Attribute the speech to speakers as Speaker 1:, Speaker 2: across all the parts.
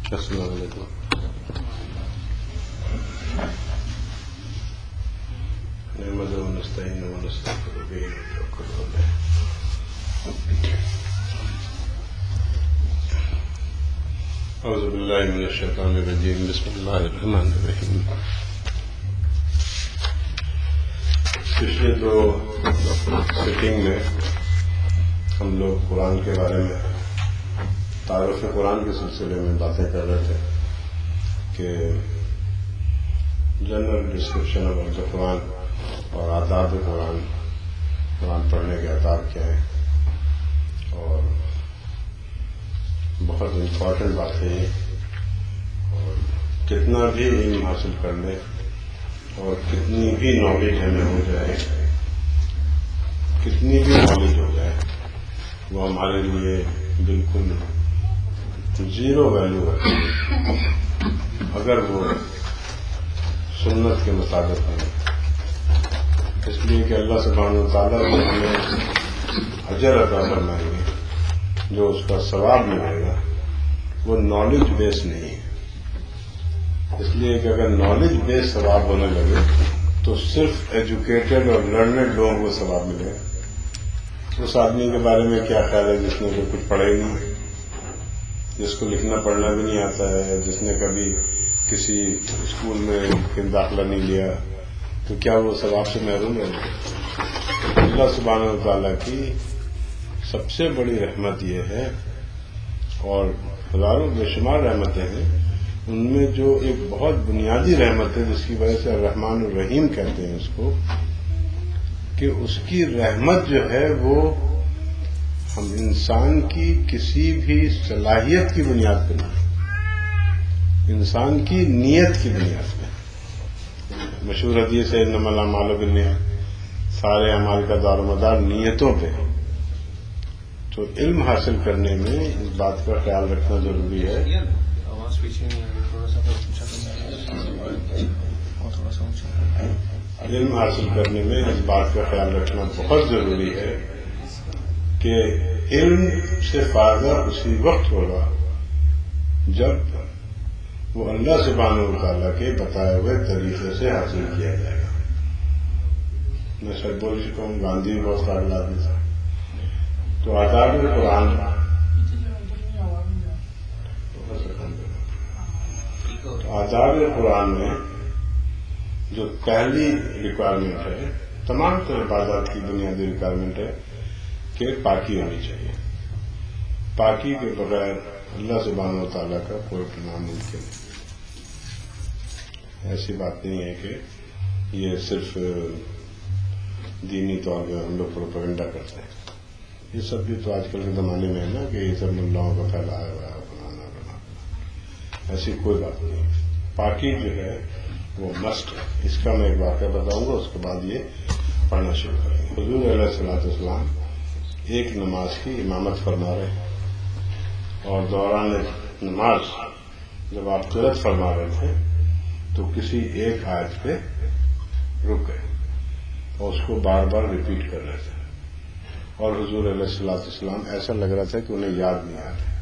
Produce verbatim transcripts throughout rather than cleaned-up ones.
Speaker 1: السلام علیکم. نحمده ونستعينه ونستغفره ونتوكل عليه. اعوذ باللہ من الشیطان الرجیم. بسم اللہ الرحمن الرحیم. پچھلے دو سیٹنگ میں ہم لوگ قرآن کے بارے میں تعارف قرآن کے سلسلے میں باتیں کر رہے تھے کہ general description of the Quran اور آداب قرآن، قرآن پڑھنے کے آداب کیا ہیں، اور بہت امپورٹنٹ بات ہے یہ. اور کتنا بھی علم حاصل کر لیں اور کتنی بھی نالج ہمیں ہو جائے، کتنی بھی نالج ہو جائے، وہ ہمارے لیے بالکل زیرو ویلو ہے اگر وہ سنت کے مطابق ہے. اس لیے کہ اللہ سبحانہ وتعالیٰ جو ہمیں اجر عطا فرمائیں گے، جو اس کا ثواب ملے گا، وہ نالج بیس نہیں ہے. اس لیے کہ اگر نالج بیس ثواب ہونے لگے تو صرف ایجوکیٹڈ اور لرنڈ لوگوں کو ثواب ملے گا. اس آدمی کے بارے میں کیا خیال ہے جس نے کہ کچھ پڑھا ہی نہیں، جس کو لکھنا پڑھنا بھی نہیں آتا ہے، جس نے کبھی کسی اسکول میں داخلہ نہیں لیا، تو کیا وہ ثواب سے محروم ہے؟ اللہ سبحانہ وتعالیٰ کی سب سے بڑی رحمت یہ ہے، اور ہزاروں بے شمار رحمتیں ہیں، ان میں جو ایک بہت بنیادی رحمت ہے جس کی وجہ سے الرحمن الرحیم کہتے ہیں اس کو، کہ اس کی رحمت جو ہے وہ ہم انسان کی کسی بھی صلاحیت کی بنیاد پہ نہیں، انسان کی نیت کی بنیاد پہ. مشہور حدیث ہے انما الاعمال بالنیات، سارے اعمال کا دار و مدار نیتوں پہ. تو علم حاصل کرنے میں اس بات کا خیال رکھنا ضروری ہے. علم حاصل کرنے میں اس بات کا خیال رکھنا بہت ضروری ہے کہ علم سے فائدہ اسی وقت ہوگا جب وہ اللہ سبحانہ وتعالیٰ کے بتائے ہوئے طریقے سے حاصل کیا جائے گا. میں سچ بول چکا ہوں، گاندھی بھی بہت قابل آدمی تھا. تو آداب قرآن آداب قرآن میں جو پہلی ریکوائرمنٹ ہے، تمام تر عبادات کی بنیادی ریکوائرمنٹ ہے کہ پاکی ہونی چاہیے. پاکی کے بغیر اللہ سبحانہ وتعالیٰ کا کوئی نام ممکن نہیں. ایسی بات نہیں ہے کہ یہ صرف دینی طور پہ ہم لوگ پروپیگنڈا کرتے ہیں. یہ سب بھی تو آج کل کے زمانے میں ہے نا کہ یہ سب ملاؤں کا پھیلایا ہوا ہے، بنانا بنانا. ایسی کوئی بات نہیں. پاکی جو ہے وہ مسٹ ہے. اس کا میں ایک واقعہ بتاؤں گا، اس کے بعد یہ پڑھنا شروع کریں گے. حضور علیہ الصلوۃ والسلام ایک نماز کی امامت فرما رہے ہیں، اور دوران نماز جب آپ قرأت فرما رہے تھے تو کسی ایک آیت پہ رک گئے اور اس کو بار بار ریپیٹ کر رہے تھے، اور حضور علیہ الصلوۃ والسلام ایسا لگ رہا تھا کہ انہیں یاد نہیں آ رہا.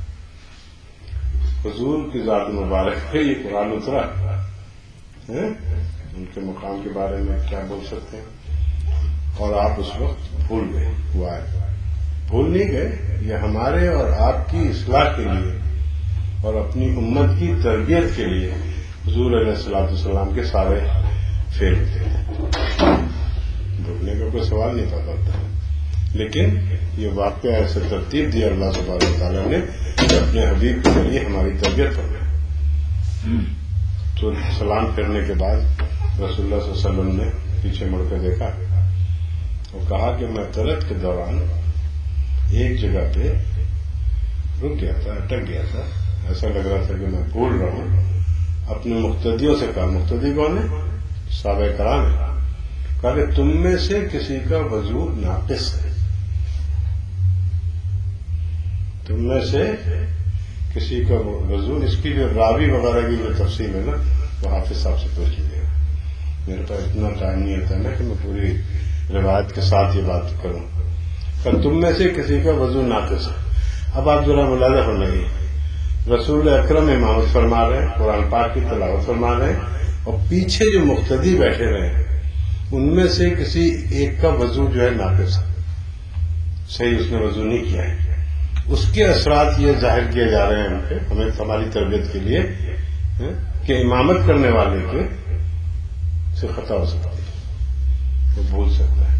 Speaker 1: حضور کی ذات مبارک ہے یہ قرآن اترا ہے، ان کے مقام کے بارے میں کیا بول سکتے ہیں؟ اور آپ اس وقت بھول گئے. ہوا ہے بھول نہیں گئے، یہ ہمارے اور آپ کی اصلاح کے لیے اور اپنی امت کی تربیت کے لیے حضور علیہ الصلوۃ والسلام کے سارے فیل تھے. بھولنے کا کوئی سوال نہیں پیدا ہوتا، لیکن یہ واقعہ ایسے ترتیب دیا اللہ سبحانہ وتعالیٰ نے کہ اپنے حبیب کے ذریعے ہماری تربیت ہو گئی. تو سلام کرنے کے بعد رسول اللہ صلی اللہ علیہ وسلم نے پیچھے مڑ کر دیکھا اور کہا کہ میں قرأت کے دوران ایک جگہ پہ رک گیا تھا، اٹک گیا تھا، ایسا لگ رہا تھا کہ میں بھول رہا ہوں. اپنے مقتدیوں سے کہا، مقتدی کون ہے؟ صحابہ کرام ہے. کہا کہ تم میں سے کسی کا وضو ناقص ہے، تم میں سے کسی کا وضو، اس کی جو راوی وغیرہ کی جو تفصیل ہے نا وہ حافظ صاحب سے پوچھ لیجیے گا. میرے پاس اتنا ٹائم نہیں ہوتا نا کہ میں پوری روایت کے ساتھ یہ بات کروں. کہ تم میں سے کسی کا وضو ناقص ہے. اب آپ ذرا ملاحظہ فرمائیے، رسول اکرم امامت فرما رہے ہیں، قرآن پاک کی تلاوت فرما رہے ہیں، اور پیچھے جو مقتدی بیٹھے رہے ہیں ان میں سے کسی ایک کا وضو جو ہے ناقص ہے، صحیح اس نے وضو نہیں کیا ہے، اس کے اثرات یہ ظاہر کیے جا رہے ہیں ہم پہ، ہمیں ہماری تربیت کے لیے کہ امامت کرنے والے کے سے خطا ہو سکتی ہے، وہ بھول سکتا ہے۔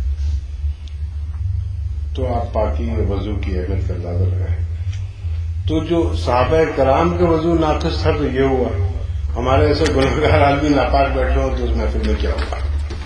Speaker 1: تو آپ پاکی اور وضو کی اہمیت کا اندازہ لگائیں۔ تو جو صحابہ کرام کے وضو ناقص تھا تو یہ ہوا، ہمارے ایسے گنہگار آدمی ناپاک بیٹھے ہو تو اس محفل میں کیا ہوگا؟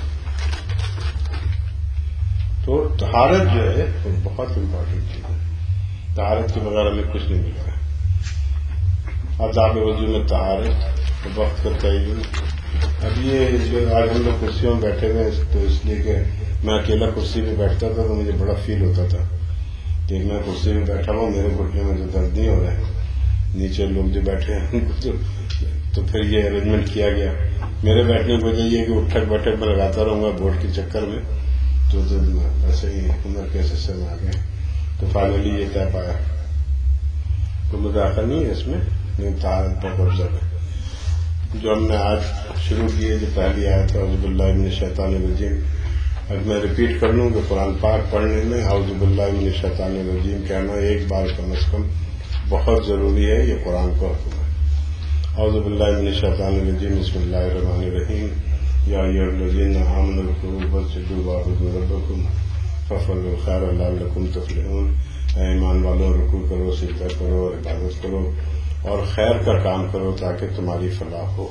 Speaker 1: تو طہارت جو ہے وہ بہت امپورٹنٹ چیز ہے، طہارت کے بغیر ہمیں کچھ نہیں ملتا۔ آداب وضو میں طہارت وقت کا تعین۔ اب یہ جو آج ہم لوگ کرسیوں میں بیٹھے ہوئے تو اس لیے کہ میں اکیلا کرسی پہ بیٹھتا تھا تو مجھے بڑا فیل ہوتا تھا کہ میں کرسی میں بیٹھا ہوں، میرے گھٹنے میں تو درد نہیں ہو رہا ہے، نیچے لوگ جو بیٹھے ہیں ان کو تو تو پھر یہ ارینجمنٹ کیا گیا۔ میرے بیٹھنے کی وجہ یہ کہ اٹھک بیٹھک میں لگاتا رہوں گا بورڈ کے چکر میں، تو ایسے ہی عمر کے حصے میں آ گئے، تو فائنلی یہ طے پایا۔ تو مذاکرہ نہیں ہے اس میں، لیکن طہارت پر قبضہ ہے۔ جو ہم نے آج شروع کی ہے، جو پہلی آیت ہے اعوذ باللہ من الشیطان الرجیم، اب میں ریپیٹ کر لوں کہ قرآن پاک پڑھنے میں اعوذ باللہ من الشیطان الرجیم کہنا ایک بار کم از کم بہت ضروری ہے، یہ قرآن کا حکم ہے۔ اعوذ باللہ من الشیطان الرجیم، بسم اللہ الرحمن الرحیم، یا ایھا الذین آمنوا اذکروا واسجدوا واعبدوا ربکم وافعلوا الخیر لعلکم تفلحون۔ اے ایمان والو، رکوع کرو، سجدہ کرو اور عبادت کرو اور خیر کا کام کرو تاکہ تمہاری فلاح ہو۔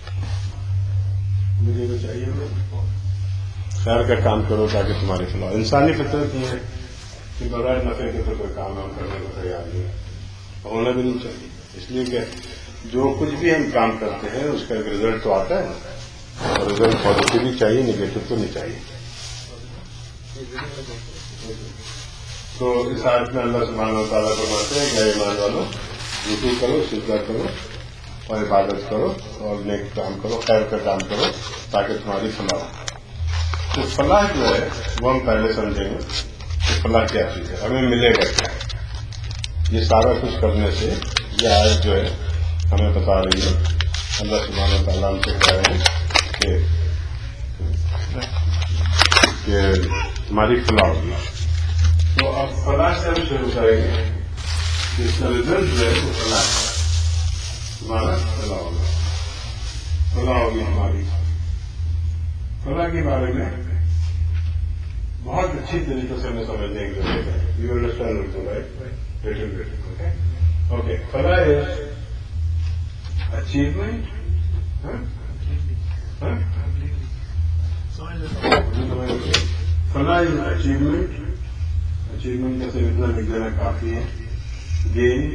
Speaker 1: مجھے تو چاہیے خیر کا کام کرو تاکہ تمہاری فلاح ہو۔ انسانی فطرت یہ ہے کہ بغیر نفع کے تو کوئی کام ہم کرنے کو تیار نہیں ہے، ہونا بھی نہیں چاہیے، اس لیے کہ جو کچھ بھی ہم کام کرتے ہیں اس کا ایک رزلٹ تو آتا ہے، اور رزلٹ پازیٹیو بھی چاہیے، نگیٹو تو نہیں چاہیے۔ تو اس آیت میں اللہ سبحانہ و تعالیٰ فرماتے ہیں کہ اے ایمان والو، رکوع کرو، سجدہ کرو اور عبادت کرو اور نیک کام کرو، خیر کا کام کرو تاکہ تمہاری فلاح ہو۔ تو فلاح جو ہے وہ ہم پہلے سمجھیں گے کہ فلاح کیا چیز ہے، ہمیں ملے گا کیا۔ یہ سارا کچھ کرنے سے یہ آیت جو ہے ہمیں بتا رہی ہے، اللہ سبحانہ و تعالیٰ ہم سے کہہ رہے ہیں کہ کہ تمہاری فلاح ہوگی۔ تو اب فلاح سے ہم شروع کریں گے، اس کا رزلٹ جو ہے وہ فلاح ہے، تمہارا فلاح ہوگا، فلاح ہوگی ہماری۔ فلاح کے بارے میں بہت اچھی طریقے سے ہمیں سمجھنے کی ضرورت ہے۔ You understand Urdu right? Little bit okay okay فلاح از اچیومنٹ، فلاح از اچیومنٹ، اچیومنٹ کا صرف اتنا لکھ دینا کافی ہے، گین۔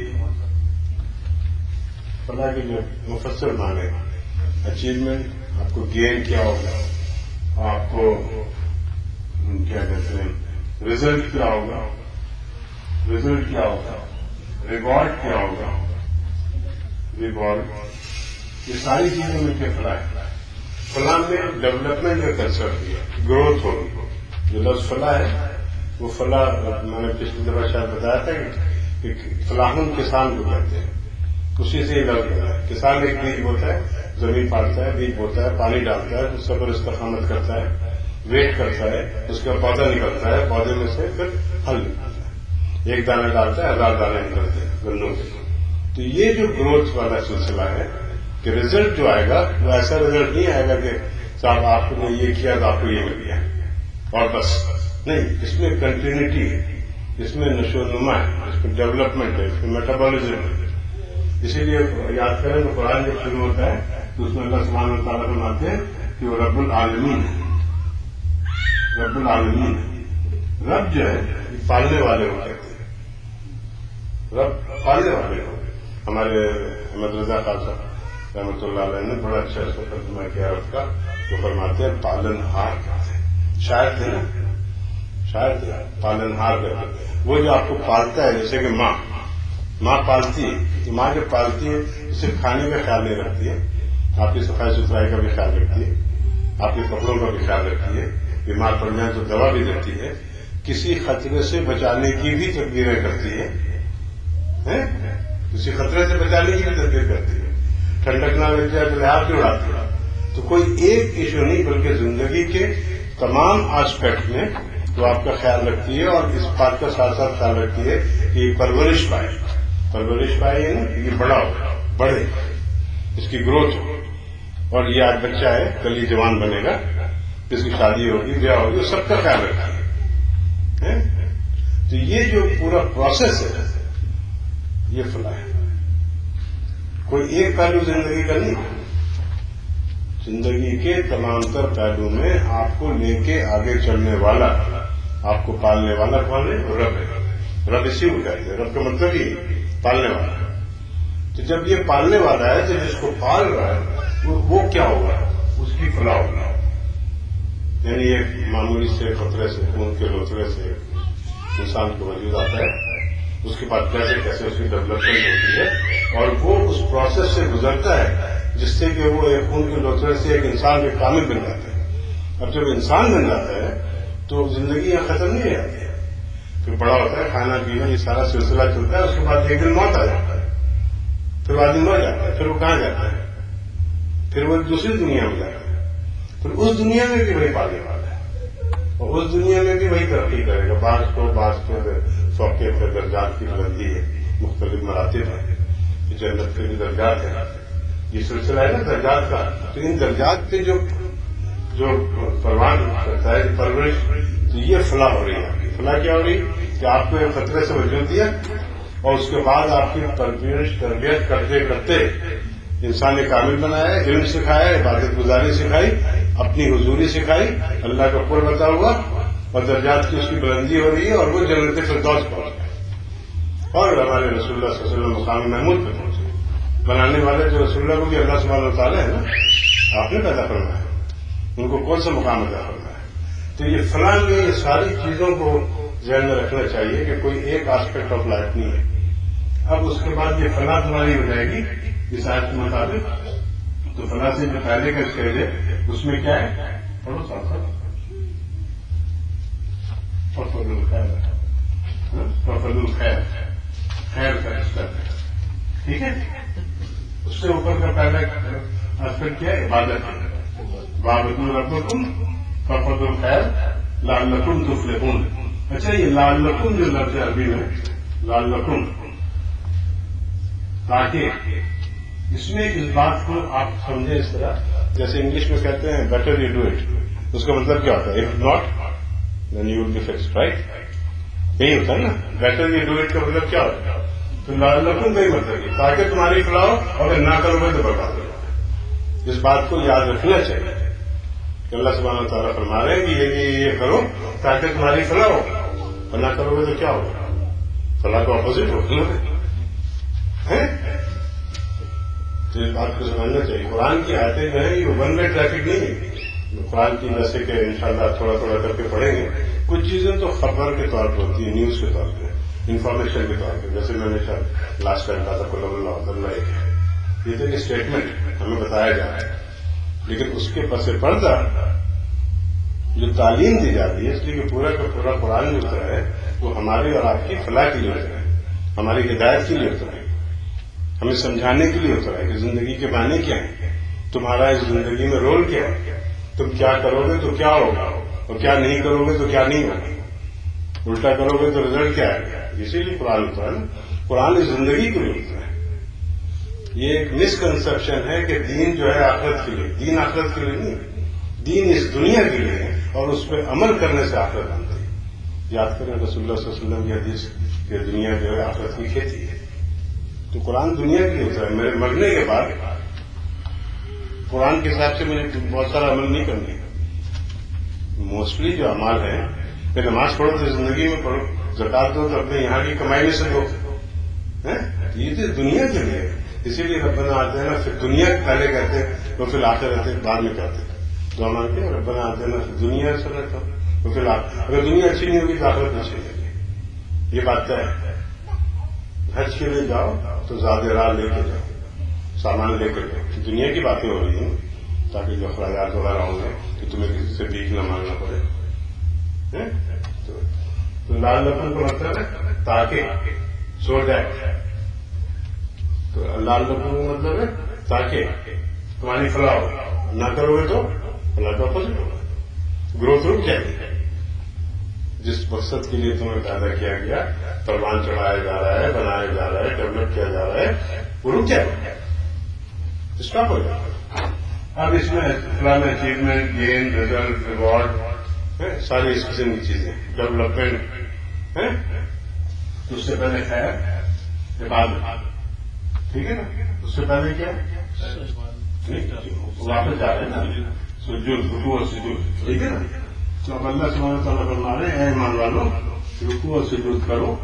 Speaker 1: فلاح کے جو مفسر معنی اچیومنٹ، آپ کو گین کیا ہوگا، آپ کو کیا کہتے ہیں رزلٹ کیا ہوگا، رزلٹ کیا ہوگا، ریوارڈ کیا ہوگا، ریوارڈ، یہ ساری چیزیں مل کے فلاح ہے۔ فلاح میں ڈیولپمنٹ کا کنسپٹ بھی ہے، گروتھ ہوگی۔ جو لفظ فلاح ہے وہ فلاح میں نے پچھلی دفعہ شاید بتایا تھا کہ فلاحن کسان کو کہتے ہیں، اسی سے یہ لفظ بنا ہے۔ کسان ایک بیج بوتا ہے، زمین پالتا ہے، بیج بوتا ہے، پانی ڈالتا ہے، اس پر استقامت کرتا ہے، ویٹ کرتا ہے، اس کا پودا نکلتا ہے، پودے میں سے پھر پھل نکلتا ہے، ایک دانا ڈالتا ہے، ہزار دانے نکلتے ہیں گنوں کے۔ تو یہ جو گروتھ والا سلسلہ ہے کہ رزلٹ جو آئے گا وہ ایسا رزلٹ نہیں آئے گا کہ صاحب آپ نے یہ کیا تو آپ کو یہ مل گیا اور بس نہیں، اس میں کنٹینیوٹی ہے، اس میں نشو و نما ہے، اس میں ڈیولپمنٹ ہے، اس میں میٹابولزم ہے۔ اسی لیے یاد کریں کہ قرآن جب شروع ہوتا ہے تو اس میں اللہ سبحانہ و تعالیٰ فرماتے ہیں کہ وہ رب العالمین ہے، رب العالمین ہے۔ رب جو ہے پالنے والے ہو کہتے ہیں، رب پالنے والے ہو۔ ہمارے احمد رضا خان صاحب رحمۃ اللہ علیہ نے بڑا اچھا اس کو ترجمہ کیا رب کا، وہ فرماتے ہیں پالن ہار کہتے ہیں، شاید تھے نا، شاید تھے پالن ہار کہتے ہیں، وہ جو آپ کو پالتا ہے، جیسے کہ ماں ماں پالتی ہے، تو ماں جب پالتی ہے صرف کھانے کا خیال نہیں رکھتی ہے، آپ کی صفائی ستھرائی کا بھی خیال رکھتی ہے، آپ کے کپڑوں کا بھی خیال رکھتی ہے، بیمار پڑ جائیں تو دوا بھی دیتی ہے، کسی خطرے سے بچانے کی بھی تدبیریں کرتی ہے۔ کسی خطرے سے بچانے کی بھی تدبیر کرتی ہے. ٹھنڈک نہ لگ جائے تو لحاظ بھی اڑاتی ہے. تو کوئی ایک ایشو نہیں بلکہ زندگی کے تمام آسپیکٹ میں وہ آپ کا خیال رکھتی ہے اور اس بات کا ساتھ ساتھ خیال رکھتی ہے کہ یہ پرورش پائے. پرورش پائے ہے نا، یہ بڑا ہو، بڑھے، اس کی گروتھ ہو. اور یہ آج بچہ ہے، کل یہ جوان بنے گا، اس کی شادی ہوگی، بیاہ ہوگی، وہ سب کا خیال رکھتی ہے. تو یہ جو پورا پروسیس ہے یہ فلاح ہے. کوئی ایک پہلو زندگی کا نہیں، زندگی کے تمام تر پہلو میں آپ کو لے کے آگے چلنے والا، آپ کو پالنے والا کون ہے؟ رب ہے. رب اسی کو کہتے ہیں. رب کا مطلب ہی پالنے والا. تو جب یہ پالنے والا ہے تو جس کو پال رہا ہے وہ کیا ہوگا؟ اس کی فلاح ہوگا. یعنی ایک معمولی سے خطرے سے، خون کے لوتھڑے سے انسان کو وجود آتا ہے، اس کے بعد کیسے کیسے اس کی ڈیولپمنٹ ہوتی ہے اور وہ اس پروسیس سے گزرتا ہے جس سے کہ وہ ایک خون کے لوتھڑے سے ایک انسان کے کامل بن جاتا ہے. اب جب انسان بن جاتا ہے تو زندگی یہاں ختم نہیں ہو جاتی ہے. پھر بڑا ہوتا ہے، کھانا پینا یہ سارا سلسلہ چلتا ہے. اس کے بعد ایک دن موت آ جاتا ہے، پھر آدمی مر جاتا ہے. پھر وہ کہاں جاتا ہے؟ پھر وہ دوسری دنیا میں جاتا ہے. پھر اس دنیا میں بھی وہی پالنے والا ہے اور اس دنیا میں بھی وہی ترقی کرے گا. بعض کو بعض کے فوقے پہ درجات کی بلندی ہے، مختلف مراتب ہیں، جنت کے بھی درجات ہیں. یہ سلسلہ ہے نا درجات کا. تو ان درجات پہ جو جو پروان کرتا ہے پرورش، تو یہ فلاح ہو رہی ہے. فلاح کیا ہو رہی کہ آپ کو ایک خطرے سے وجود دیا اور اس کے بعد آپ کی پرورش تربیت کرتے کرتے انسان نے کامل بنایا، علم سکھایا، عبادت گزاری سکھائی، اپنی حضوری سکھائی، اللہ کا قرب بتا ہوا اور درجات کی اس کی بلندی ہو رہی ہے اور وہ جنت فردوس پہنچ گئے اور ہمارے رسول اللہ صلی اللہ علیہ وسلم مقام محمود پہ پہنچے. بنانے والے جو رسول اللہ کو بھی اللہ سبحانہ و تعالیٰ ہے نا، آپ نے پیدا فرمایا، ان کو کون سا مقام ادا فرمایا. تو یہ فلاں میں یہ ساری چیزوں کو ذہن میں رکھنا چاہیے کہ کوئی ایک آسپیکٹ آف لائف نہیں ہے. اب اس کے بعد یہ فلاح تمہاری ہو جائے گی اس آیت کے مطابق. تو فلاح سے جو پہلے کا اسٹیج ہے اس میں کیا ہے؟ پڑھو ساتھ ساتھ فضل الخیر، فضل الخیر، خیر کا اسٹیپ ہے. ٹھیک ہے، اس سے اوپر کا پہلا اسپیکٹ کیا ہے؟ عبادت ہے. وَاعْبُدُوا رَبَّكُمْ فَافْعَلُوا الْخَيْرَ لَعَلَّكُمْ تُفْلِحُونَ. اچھا، یہ لعلکم جو لفظ عربی میں لعلکم، تاکہ اس میں اس بات کو آپ سمجھیں اس طرح، جیسے انگلش میں کہتے ہیں بیٹر یو ڈو اٹ. اس کا مطلب کیا ہوتا ہے؟ If not then you will be fixed, right? یہی ہوتا ہے نا. بیٹر یو ڈو اٹ کا مطلب کیا ہوتا ہے؟ تو لعلکم کا ہی مطلب ہے تاکہ تمہاری فلاح ہو، اور اگر نہ کرو گے تو برباد ہو. اس بات کو یاد رکھنا چاہیے کہ اللہ سبحانہ تعالیٰ فرما رہے ہیں کہ یہ یہ کرو تاکہ تمہاری فلاح ہو، اور نہ کرو گے تو کیا ہوگا؟ فلاح کا اپوزٹ ہوگا. تو اس بات کو سمجھنا چاہیے. قرآن کی آیتیں جو ہیں یہ ون وے ٹریفک نہیں ہے. قرآن کی جیسے کہ انشاءاللہ تھوڑا تھوڑا کر کے پڑھیں گے. کچھ چیزیں تو خبر کے طور پہ ہوتی ہیں، نیوز کے طور پہ، انفارمیشن کے طور پہ. جیسے میں نے شاید لاسٹ ٹائم کہا تھا قل اللہ اللہ ایک، یہ تو ایک اسٹیٹمنٹ ہمیں بتایا جا رہا ہے، لیکن اس کے پس پردہ جو تعلیم دی جاتی ہے، اس لیے کہ پورا کا پورا قرآن جو اترا ہے وہ ہماری اور آپ کی فلاح کے لیے اترا ہے، ہماری ہدایت کے لیے اترا ہے، ہمیں سمجھانے کے لیے اترا ہے کہ زندگی کے معنی کیا ہیں، تمہارا اس زندگی میں رول کیا ہے، تم کیا کرو گے تو کیا ہوگا اور کیا نہیں کرو گے تو کیا نہیں ہوگا، الٹا کرو گے تو رزلٹ کیا ہے. اسی لیے قرآن اترا ہے نا. قرآن اس زندگی کے لیے اترا ہے. یہ ایک مسکنسپشن ہے کہ دین جو ہے آخرت کے لیے، دین آخرت کے لیے نہیں، دین اس دنیا کے لیے ہے اور اس پہ عمل کرنے سے آخرت آتی ہے. یاد کریں رسول اللہ صلی اللہ علیہ وسلم کی حدیث کہ دنیا جو ہے آخرت کی کھیتی ہے. تو قرآن دنیا کے لیے اترا ہے. میرے مرنے کے بعد قرآن کے حساب سے مجھے بہت سارا عمل نہیں کرنا ہے. موسٹلی جو اعمال ہیں کہ نماز پڑھو تو زندگی میں پڑھو، زکات دو تو اپنے یہاں کی کمائی میں سے دو. یہ تو دنیا کے لیے. اسی لیے ربنا آتے ہیں نا، پھر دنیا پہلے کہتے ہیں تو پھر آتے رہتے بعد میں کہتے ہیں دعا مانگتے ہیں ربنا آتے ہیں نا، دنیا سے رہتا ہوں تو پھر اگر دنیا اچھی نہیں ہوگی تو آخرت اچھی نہیں ہوگی. یہ بات طے ہے. حج کے لیے جاؤ تو زیادہ راہ لے کے جاؤ، سامان لے کر جاؤ. دنیا کی باتیں ہو رہی ہیں تاکہ جو اخراجات وغیرہ ہوں گے کہ تمہیں کسی سے بھیک نہ مانگنا پڑے. تو لال لکھن کا مطلب ہے تاکہ سو جائے تو لال رکھوں کا مطلب ہے تاکہ تمہاری فلاح ہو، نہ کرو گے تو فلاح کا اپوزٹ ہوگا، گروتھ رک جائے گی. جس مقصد کے لیے تمہیں پیدا کیا گیا، پروان چڑھایا جا رہا ہے، بنایا جا رہا ہے، ڈیولپ کیا جا رہا ہے، وہ رک جائے گا، اسٹاپ ہو جائے گا. اب اس میں فلاں اچیومنٹ، گین، ریزلٹ، ریوارڈ، ساری اس قسم کی چیزیں، ڈیولپمنٹ ہے. تو اس سے پہلے خیر عبادت، ٹھیک ہے نا. اس سے پہلے کیا واپس جا رہے ہیں نا، سجود، رکوع اور سجود، ٹھیک ہے نا. تو اب اللہ سبحانہ وتعالیٰ فرما رہے ہیں اے ایمان والو رکوع اور سجود کرو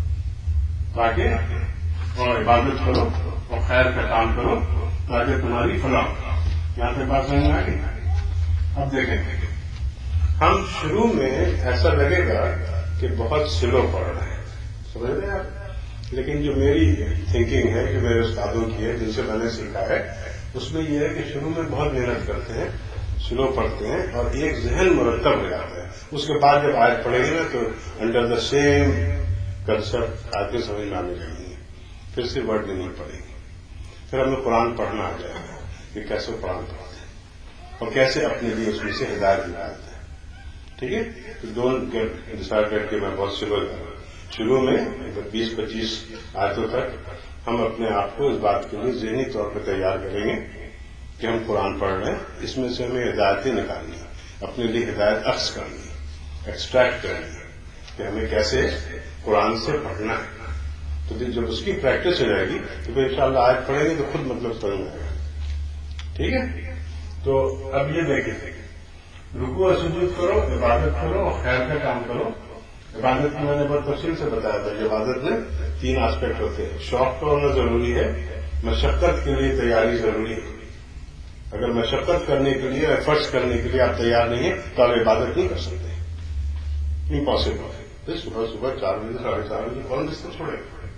Speaker 1: تاکہ، اور عبادت کرو اور خیر کا کام کرو تاکہ تمہاری فلاح ہو. یہاں پہ بات سمجھ میں آ گئی. اب دیکھیں ہم شروع میں ایسا لگے گا کہ بہت سلو پڑھ رہے ہیں، سمجھ رہے ہیں آپ، لیکن جو میری تھنکنگ ہے کہ میرے استادوں کی ہے جن سے میں نے سیکھا ہے، اس میں یہ ہے کہ شروع میں بہت محنت کرتے ہیں، سلو پڑھتے ہیں اور ایک ذہن مرتب ہو جاتا ہے. اس کے بعد جب آیت پڑھیں گے نا تو انڈر دا سیم کنسپٹ آگے سمجھ میں آنے لگیں گے، پھر سے ورڈ نہیں پڑیں گے. پھر ہمیں قرآن پڑھنا آ جائے گا کہ کیسے قرآن پڑھتے ہیں اور کیسے اپنے لیے اس میں سے ہدایت نکالتے ہیں. ٹھیک ہے. تو ڈونٹ گیٹ ڈسائڈیڈ کہ میں بہت سلو کر رہا ہوں. شروع میں بیس پچیس آیتوں تک ہم اپنے آپ کو اس بات کے لیے ذہنی طور پہ تیار کریں گے کہ ہم قرآن پڑھ رہے ہیں، اس میں سے ہمیں ہدایتیں نکالنی، اپنے لیے ہدایت اخذ کرنی، ایکسٹریکٹ کرنی کہ ہمیں کیسے قرآن سے پڑھنا ہے. تو جب اس کی پریکٹس ہو جائے گی تو پھر انشاءاللہ آیت پڑھیں گے تو خود مطلب سمجھ میں آئے گا. ٹھیک ہے. تو اب یہ دیکھیں رکوع اور سجود کرو، عبادت کرو اور خیر کا کام کرو. عبادت میں نے بہت تفصیل سے بتایا تھا کہ عبادت میں تین آسپیکٹ ہوتے ہیں. شوق کا ہونا ضروری ہے، مشقت کے لیے تیاری ضروری ہے. اگر مشقت کرنے کے لیے، ایفرٹس کرنے کے لیے آپ تیار نہیں ہیں تو آپ عبادت نہیں کر سکتے، امپاسبل ہے. صبح صبح چار بجے ساڑھے چار بجے کون بستر چھوڑے،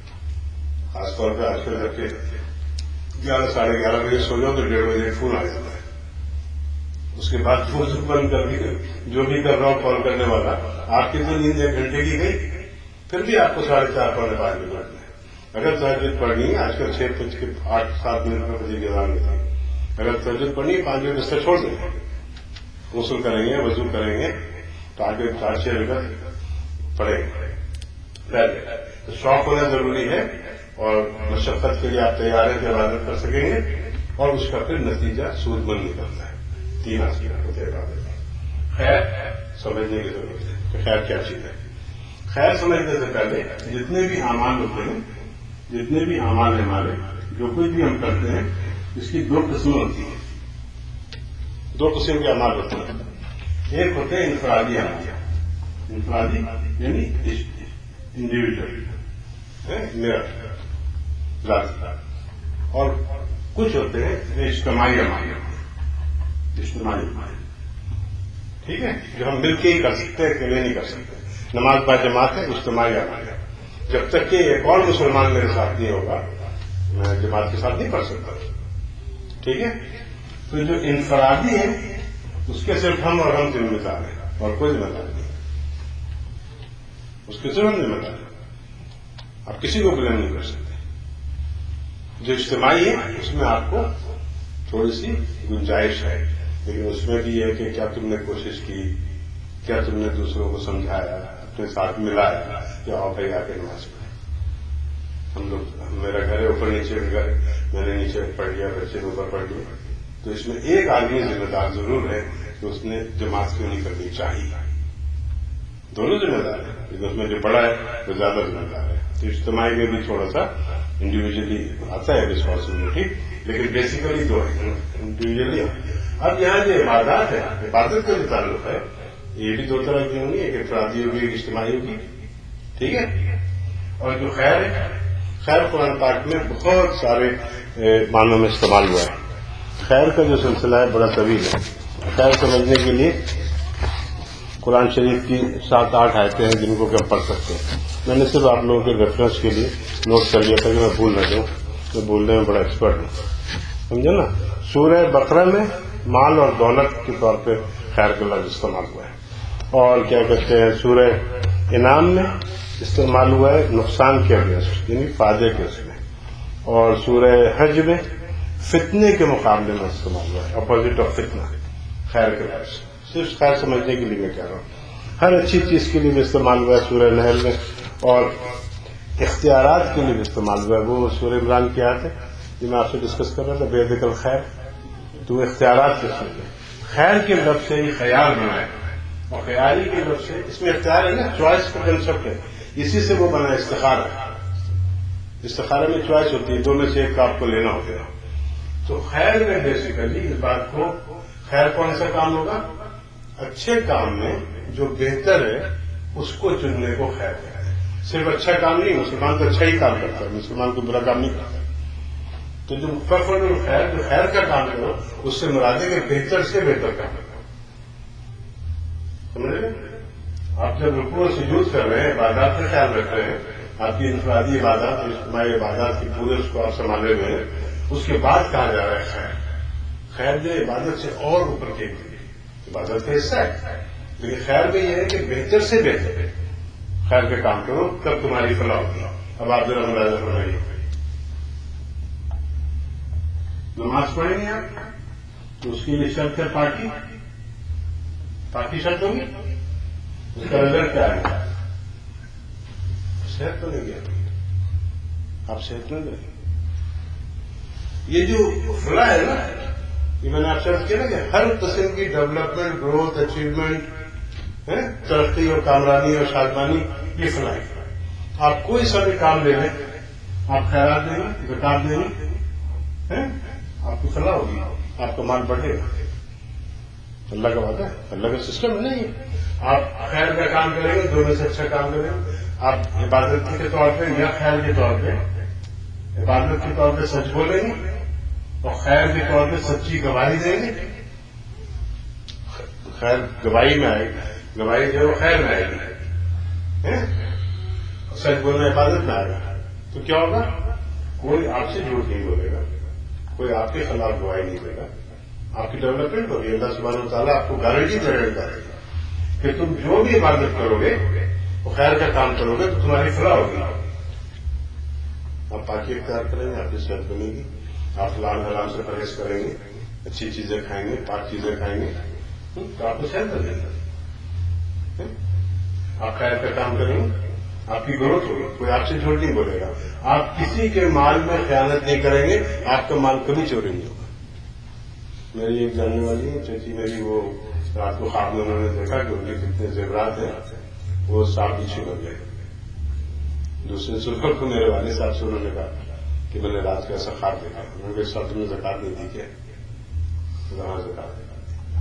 Speaker 1: خاص طور پہ آج کل جب کہ گیارہ ساڑھے گیارہ بجے سو جاؤ تو ڈیڑھ بجے فون آ جاتا ہے. اس کے بعد فون بند کر کے جو بھی کر رہا ہوں کال کرنے والا، آپ کی تو نیند ایک گھنٹے کی گئی، پھر بھی آپ کو ساڑھے چار پونے پانچ بجے اٹھنا ہے. اگر تہجد پڑھنی ہے، آج کل چھ بج کے آٹھ سات منٹ میں بجے کی اذان ہوتی ہے، اگر تہجد پڑھنی ہے پانچ بجے بستر چھوڑ دیں گے، غسل کریں گے، وضو کریں گے تو آگے چار چھ رکعت پڑھیں گے. تو شوق ہونا ضروری ہے اور مشقت کے لیے آپ تیار ہیں کہ عبادت کر سکیں گے اور اس کا پھر نتیجہ سود مند نکلتا ہے. تین آسپیکٹ ہوتے ہیں عبادت. خیر سمجھنے کی ضرورت ہے کہ خیر کیا چیز ہے. خیر سمجھنے سے پہلے جتنے بھی اعمال ہوتے ہیں، جتنے بھی اعمال ہیں ہمارے، جو کچھ بھی ہم کرتے ہیں، اس کی دو قسمیں ہوتی ہیں. دو قسم کے اعمال ہوتے ہیں. ایک ہوتے ہیں انفرادی اعمال، انفرادی یعنی انڈیویجل، میرا ذاتی، اور کچھ ہوتے ہیں اجتماعی اعمال، اجتماعی اعمال. ٹھیک ہے. جو ہم مل کے ہی کر سکتے ہیں، اکیلے نہیں کر سکتے. نماز با جماعت ہے، اجتماعی اعمال ہے. جب تک کہ ایک اور مسلمان میرے ساتھ نہیں ہوگا میں جماعت کے ساتھ نہیں پڑھ سکتا. ٹھیک ہے. تو جو انفرادی ہے اس کے صرف ہم اور ہم ذمہ دار ہیں اور کوئی ذمہ دار نہیں. اس کے صرف ہم ذمہ دار ہیں، آپ کسی کو بلیم نہیں کر سکتے. جو اجتماعی ہے اس میں آپ کو تھوڑی سی گنجائش ہے، لیکن اس میں بھی ہے کہ کیا تم نے کوشش کی، کیا تم نے دوسروں کو سمجھایا، اپنے ساتھ ملایا کہ آؤ بھائی آ کے نماز پڑھیں. ہم لوگ، میرا گھر ہے اوپر نیچے کا گھر، میں نے نیچے پڑھ لیا، بچے نے اوپر پڑھ لیا. تو اس میں ایک آدمی ذمہ دار ضرور ہے کہ اس نے جماعت کیوں نہیں کرنی چاہیے. دونوں ذمہ دار ہیں، لیکن اس میں جو بڑا ہے وہ زیادہ ذمہ دار ہے. تو اجتماعی میں بھی تھوڑا سا انڈیویجلی آتا ہے رسپانسبلٹی، لیکن بیسیکلی دو ہے انڈیویجلی. اب یہاں جو عبادات ہے، عبادت کا جو تعلق ہے، یہ بھی دو طرح کی ہوں گی، ایک انفرادی ہوگی، ایک اجتماعی ہوگی. ٹھیک ہے. اور جو خیر ہے، خیر قرآن پاک میں بہت سارے معنوں میں استعمال ہوا ہے. خیر کا جو سلسلہ ہے بڑا طویل ہے. خیر سمجھنے کے لیے قرآن شریف کی سات آٹھ آیتیں ہیں جن کو کہ ہم پڑھ سکتے ہیں. میں نے صرف آپ لوگوں کے ریفرنس کے لیے نوٹ کر لیا تھا کہ میں بھول نہ جاؤں، میں بولنے میں بڑا ایکسپرٹ ہوں، سمجھے نا. سورہ بقرہ میں مال اور دولت کے طور پہ خیر کا لفظ استعمال ہوا ہے، اور کیا کہتے ہیں سورہ انعام میں استعمال ہوا ہے نقصان کے اگینسٹ، یعنی فائدے کے اس میں، اور سورہ حج میں فتنے کے مقابلے میں استعمال ہوا ہے، اپوزٹ آف فتنہ، خیر کے لفظ، صرف خیر سمجھنے کے لیے میں کہہ رہا ہوں، ہر اچھی چیز کے لیے بھی استعمال ہوا ہے سورہ نحل میں، اور اختیارات کے لیے بھی استعمال ہوا ہے۔ وہ سورہ عمران کی آیت ہے جو میں آپ سے ڈسکس کر رہا تھا، بیدک الخیر، تو اختیارات کس میں خیر کے لفظ سے ہی خیال بنا ہے، اور خیالی کے لفظ سے اس میں اختیار ہے نا، چوائس کا کنسپٹ ہے، اسی سے وہ بنا استخارہ۔ استخارہ میں چوائس ہوتی ہے، دو میں سے ایک کا آپ کو لینا ہوتا ہے۔ تو خیر میں بیسیکلی اس بات کو، خیر کون سا کام ہوگا؟ اچھے کام میں جو بہتر ہے اس کو چننے کو خیر کہتے ہیں۔ صرف اچھا کام نہیں، مسلمان تو اچھا ہی کام کرتا ہے، مسلمان کو برا کام نہیں کرتا۔ تو جو فخر الخیر، جو خیر کا کام کرو، اس سے مراد ہے کہ بہتر سے بہتر کام کرو، سمجھ رہے؟ آپ جب رکوع اور سجود کر رہے ہیں، عبادات کا خیال رکھ رہے ہیں، آپ کی انفرادی عبادات اور اجتماعی عبادات کی پورے اس کو آپ سنبھالے ہوئے ہیں، اس کے بعد کہا جا رہا ہے خیر۔ خیر جو عبادت سے اور اوپر کی عبادت کا حصہ ہے، لیکن خیر میں یہ ہے کہ بہتر سے بہتر خیر کا کام کرو، تب تمہاری فلاح ہوگی۔ اب آپ ذرا ملاحظہ فرمائیے، نماز پڑھیں گے آپ تو اس کی لیے شرط ہے پاکی، پاکی شرط ہوگی، اس کا رزلٹ کیا ہے؟ صحت تو نہیں گیا، آپ صحت نہیں رہے۔ یہ جو فلاح ہے نا، یہ میں نے آپ سے عرض کیا نا کہ ہر قسم کی ڈیولپمنٹ، گروتھ، اچیومنٹ، ترقی اور کامرانی اور شادمانی، یہ فلاح ہے۔ آپ کوئی سا بھی کام لے لیں، آپ خیرات دیں گے، زکات دیں گے، آپ کی فلاح ہوگی، آپ کا مال بڑھے گا۔ اللہ کا وعدہ ہے، اللہ کا سسٹم ہے نہیں ہے۔ آپ خیر کا کام کریں گے، دونوں سے اچھا کام کریں گے، آپ عبادت کے طور پہ یا خیر کے طور پہ، عبادت کے طور پہ سچ بولیں گے اور خیر کے طور پہ سچی گواہی دیں گے۔ خیر گواہی میں آئے گی، گواہی جو ہے وہ خیر میں آئے گی، سچ بولنا عبادت میں آئے گا، تو کیا ہوگا؟ کوئی آپ سے جھوٹ نہیں بولے گا، کوئی آپ کے خلاف گواہی نہیں دے گا، آپ کی ڈیولپمنٹ ہوگی۔ اللہ سبحانہ وتعالیٰ آپ کو گارنٹی دے رہے گا کہ تم جو بھی عبادت کرو گے، وہ خیر کا کام کرو گے تو تمہاری فلاح ہوگی۔ آپ پاکی اختیار کریں گے، آپ کی صحت بنے گی، آپ حلال حرام سے پرہیز کریں گے، اچھی چیزیں کھائیں گے، پاک چیزیں کھائیں گے، تو آپ کو صحت بنے گی۔ آپ خیر کا کام کریں گے، آپ کی گروتھ ہوگی، کوئی آپ سے جھوٹ نہیں بولے گا، آپ کسی کے مال میں خیانت نہیں کریں گے، آپ کا مال کبھی چوری نہیں ہوگا۔ میری ایک جاننے والی ہے چچی میری، وہ رات کو خواب میں انہوں نے دیکھا کہ ان کے کتنے زیورات ہیں، وہ سانپ پیچھے کر گئے۔ دوسرے صبح کو میرے والد صاحب سے انہوں نے کہا کہ میں نے رات کو ایسا خواب دیکھا، انہوں نے کہا تم نے زکات نہیں دی کیا؟ وہاں زکات دی۔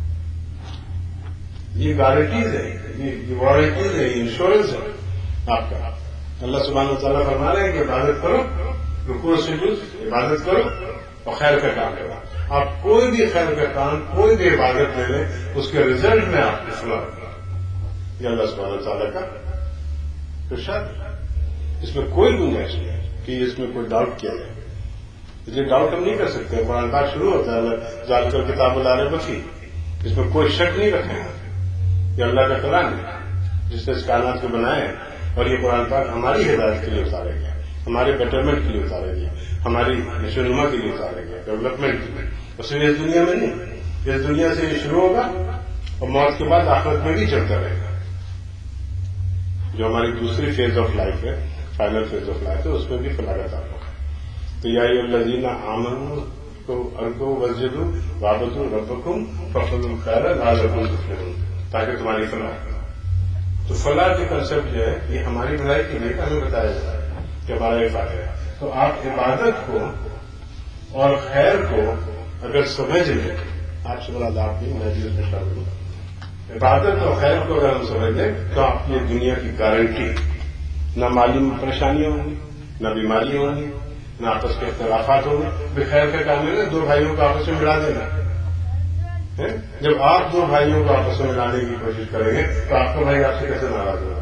Speaker 1: یہ گارنٹیز ہے، یہ وارنٹیز ہے، یہ انشورنس ہے آپ کا۔ اللہ سبحانہ وتعالیٰ فرما رہے ہیں کہ عبادت کرو، رکوع سجود، عبادت کرو اور خیر کا کام کرو۔ آپ کوئی بھی خیر کا کام، کوئی بھی عبادت لے لیں، اس کے رزلٹ میں آپ کی فلاح ہوگی۔ یہ اللہ سبحانہ وتعالیٰ کا ارشاد ہے، اس میں کوئی گنجائش نہیں ہے کہ اس میں کوئی ڈاؤٹ کیا جائے۔ اس لیے ڈاؤٹ ہم نہیں کر سکتے، قرآن پاک شروع ہوتا ہے ذالک الکتاب لا ریب فیہ، اس میں کوئی شک نہیں رکھیں گا، یہ اللہ کا کلام ہے جس نے اس کائنات کو بنایا ہے، اور یہ قرآن پاک ہماری ہدایت کے لیے اتارے گیا، ہمارے بیٹرمنٹ کے لیے اتارے گیا، ہماری نشوونما کے لیے اتارے گیا، ڈیولپمنٹ کے لیے۔ اور صرف اس دنیا میں نہیں، اس دنیا سے یہ شروع ہوگا اور موت کے بعد آخرت میں بھی چلتا رہے گا۔ جو ہماری دوسری فیز آف لائف ہے، فائنل فیز آف لائف ہے، اس میں بھی فلاح کا تعلق ہے۔ تو یا ایھا الذین آمنوا ارکعوا واسجدوا واعبدوا ربکم وافعلوا الخیر لعلکم تفلحون، تاکہ تمہاری فلاح ہو۔ تو فلاح کے کنسپٹ جو ہے یہ ہماری بھلائی کے لیے ہمیں بتایا جاتا ہے کہ ہمارا یہ فائدہ ہے۔ تو آپ عبادت کو اور خیر کو اگر سمجھ لیں، آپ سے بڑا آپ کی میں بھی شامل ہوں، عبادت اور خیر کو اگر ہم سمجھ لیں تو آپ کی دنیا کی گارنٹی، نہ مالی پریشانیاں ہوں گی، نہ بیماریاں ہوں گی، نہ آپس کے اختلافات ہوں گے۔ بخیر کا کام ہے نا دو بھائیوں کو آپس میں ملا دینا۔ جب آپ دو بھائیوں کو آپس میں ملانے کی کوشش کریں گے تو آپ کا بھائی آپ سے کیسے ناراض ہوگا؟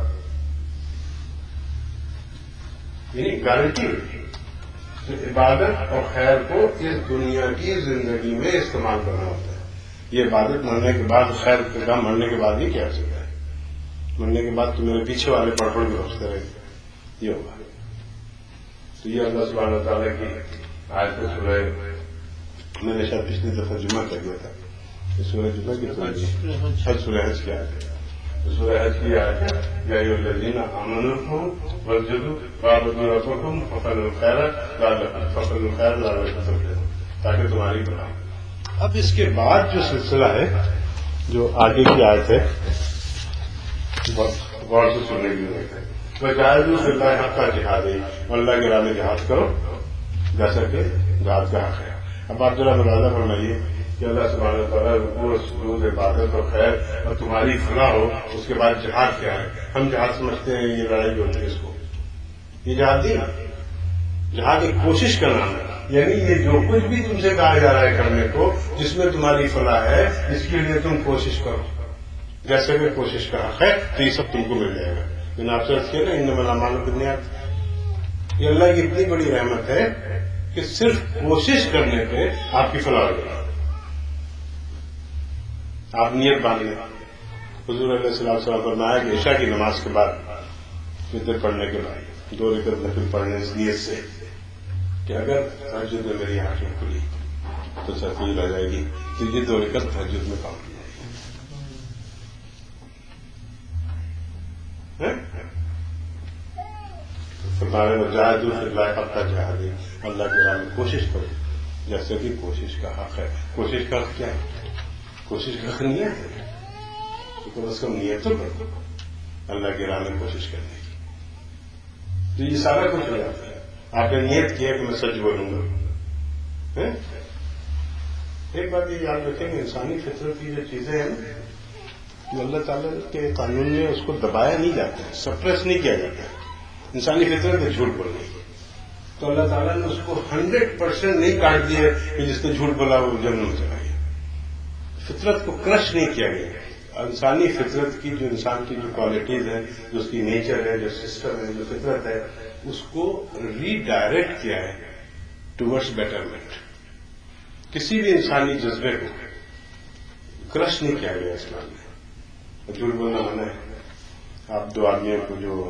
Speaker 1: یعنی گارنٹی۔ عبادت اور خیر کو اس دنیا کی زندگی میں استعمال کرنا ہوتا ہے۔ یہ عبادت مرنے کے بعد، خیر کا کام مرنے کے بعد نہیں کیا سکتا ہے۔ مرنے کے بعد تو میرے پیچھے والے پڑھ پڑھ کے روستے رہے، یہ ہوگا۔ تو یہ اللہ سبحانہ تعالیٰ کی آیت سورہ، میں نے شاید پچھلی دفعہ جمعہ کر دیا تھا، سورہ جمعہ کی حج، سورہ حج کی آیت ہے، سورہ حج کی آیت ہے، یا ایھا الذین آمنوا واسجدوا واعبدوا ربکم وافعلوا الخیر لعلکم فافعلوا الخیر لعلکم تفلحون، تاکہ تمہاری بھلائی۔ اب اس کے بعد جو سلسلہ ہے، جو آگے کی آیت ہے، غور سے سننے کی ضرورت ہے۔ وجاہدوا فی اللہ حق جہاد، اللہ کے راہ میں جہاد کرو جیسا کہ جہاد کا حق ہے۔ اب آپ ذرا ملاحظہ فرمائیے کہ اللہ سبحانہ وتعالیٰ رکوع سجود عبادت اور خیر اور تمہاری فلاح ہو، اس کے بعد جہاد کیا ہے؟ ہم جہاد سمجھتے ہیں یہ لڑائی ہوتی ہے، اس کو یہ جہاد نہیں، جہاد ایک کوشش کا نام ہے، یعنی یہ جو کچھ بھی تم سے کہا جا رہا ہے کرنے کو جس میں تمہاری فلاح ہے، اس کے لیے تم کوشش کرو جیسے کہ کوشش کا حق ہے، تو یہ سب تم کو مل جائے گا۔ لیکن آپ سے عرض کیا نا انما الاعمال بالنیات، یہ اللہ کی اتنی بڑی رحمت ہے کہ صرف کوشش کرنے پہ آپ کی فلاح ہو جائے، آپ نیت باندھ لیں۔ حضور علیہ السلام وسلم فرمایا کہ عشاء کی نماز کے بعد فطر پڑھنے کے بعد دو رکعت نفل پڑھنے اس نیت سے کہ اگر تہجد میں میری آنکھیں کھلی تو تکمیل آ جائے گی، تو یہ دو رکعت تہجد میں کام کی جائے گی۔ فرمایا وجاہدوا فی اللہ حق جہاد، اللہ کے راہ میں کوشش کرو جیسے کہ کوشش کا حق ہے۔ کوشش کا حق کیا ہے؟ کوشش کا حق نیت ہے، تو کم از کم نیت تو کرو اللہ کے راہ میں کوشش کرنے کی، تو یہ سارا کچھ ہو جاتا ہے۔ آپ نے نیت کیا کہ میں سچ بولوں گا۔ ایک بات یہ یاد رکھیں کہ انسانی فطرت کی جو چیزیں ہیں نا، جو اللہ تعالیٰ کے قانون میں اس کو دبایا نہیں جاتا ہے، سپریس نہیں کیا جاتا ہے۔ انسانی فطرت ہے جھوٹ بولنے کی، تو اللہ تعالیٰ نے اس کو ہنڈریڈ پرسینٹ نہیں کاٹ دیا کہ جس نے جھوٹ بولا وہ جنم میں چلا گیا۔ فطرت کو کرش نہیں کیا گیا۔ انسانی فطرت کی جو انسان کی جو کوالٹیز ہیں، جو اس کی نیچر ہے، جو سسٹم ہے، جو فطرت ہے، اس کو ری ڈائریکٹ کیا ہے ٹوورڈز بیٹرمنٹ۔ کسی بھی انسانی جذبے کو کرش نہیں کیا گیا اسلام میں۔ جھوٹ بولنا منع ہے۔ آپ دو آدمیوں کو جو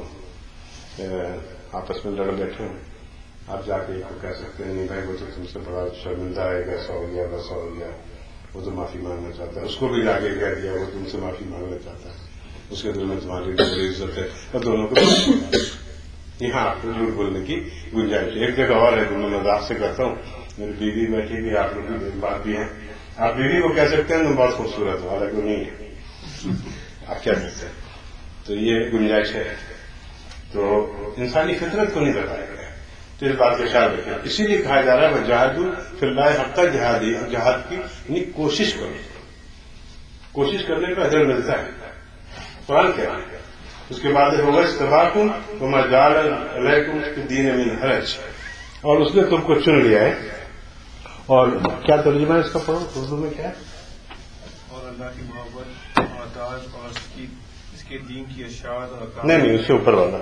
Speaker 1: آپس میں لڑ بیٹھے ہیں، آپ جا کے کہہ سکتے ہیں نہیں بھائی وہ تو تم سے بڑا شرمندہ ہے، ایسا ہو گیا ویسا ہو گیا، وہ تو معافی مانگنا چاہتا ہے، اس کو بھی جا کے کہہ دیا وہ تم سے معافی مانگنا چاہتا ہے، اس کے دل میں تمہاری بڑی عزت ہے، اور دونوں کو یہاں آپ کو جھوٹ بولنے کی گنجائش ہے۔ ایک جگہ اور ہے جو میں مذاق سے کرتا ہوں، میری بیوی بیٹھی بھی، آپ لوگ بھی بات بھی ہیں، آپ بیوی کو کہہ سکتے ہیں تم بہت خوبصورت ہو، حالانکہ نہیں ہے، آپ کیا کہتے ہیں، تو یہ گنجائش ہے۔ تو انسانی فطرت کو نہیں بتایا گیا، تو اس بات کا خیال رکھیں۔ اسی لیے کہا جا رہا ہے وجاہدوا فی اللہ حق جہاد، جہاد کی یعنی کوشش کرو، کوشش کرنے کا اجر ملتا ہے۔ قرآن کیا ہے؟ اس کے بعد هو اجتباکم وما جعل علیکم فی الدین من حرج، اور اس نے تم کو چن لیا ہے۔ اور کیا ترجمہ ہے اس کا؟ پڑھو اردو میں کیا ہے؟
Speaker 2: اور اللہ کی محبت اور اطاعت اور اس کی اس کے دین کی اشاعت اور اقامت۔
Speaker 1: نہیں نہیں، اس سے اوپر والا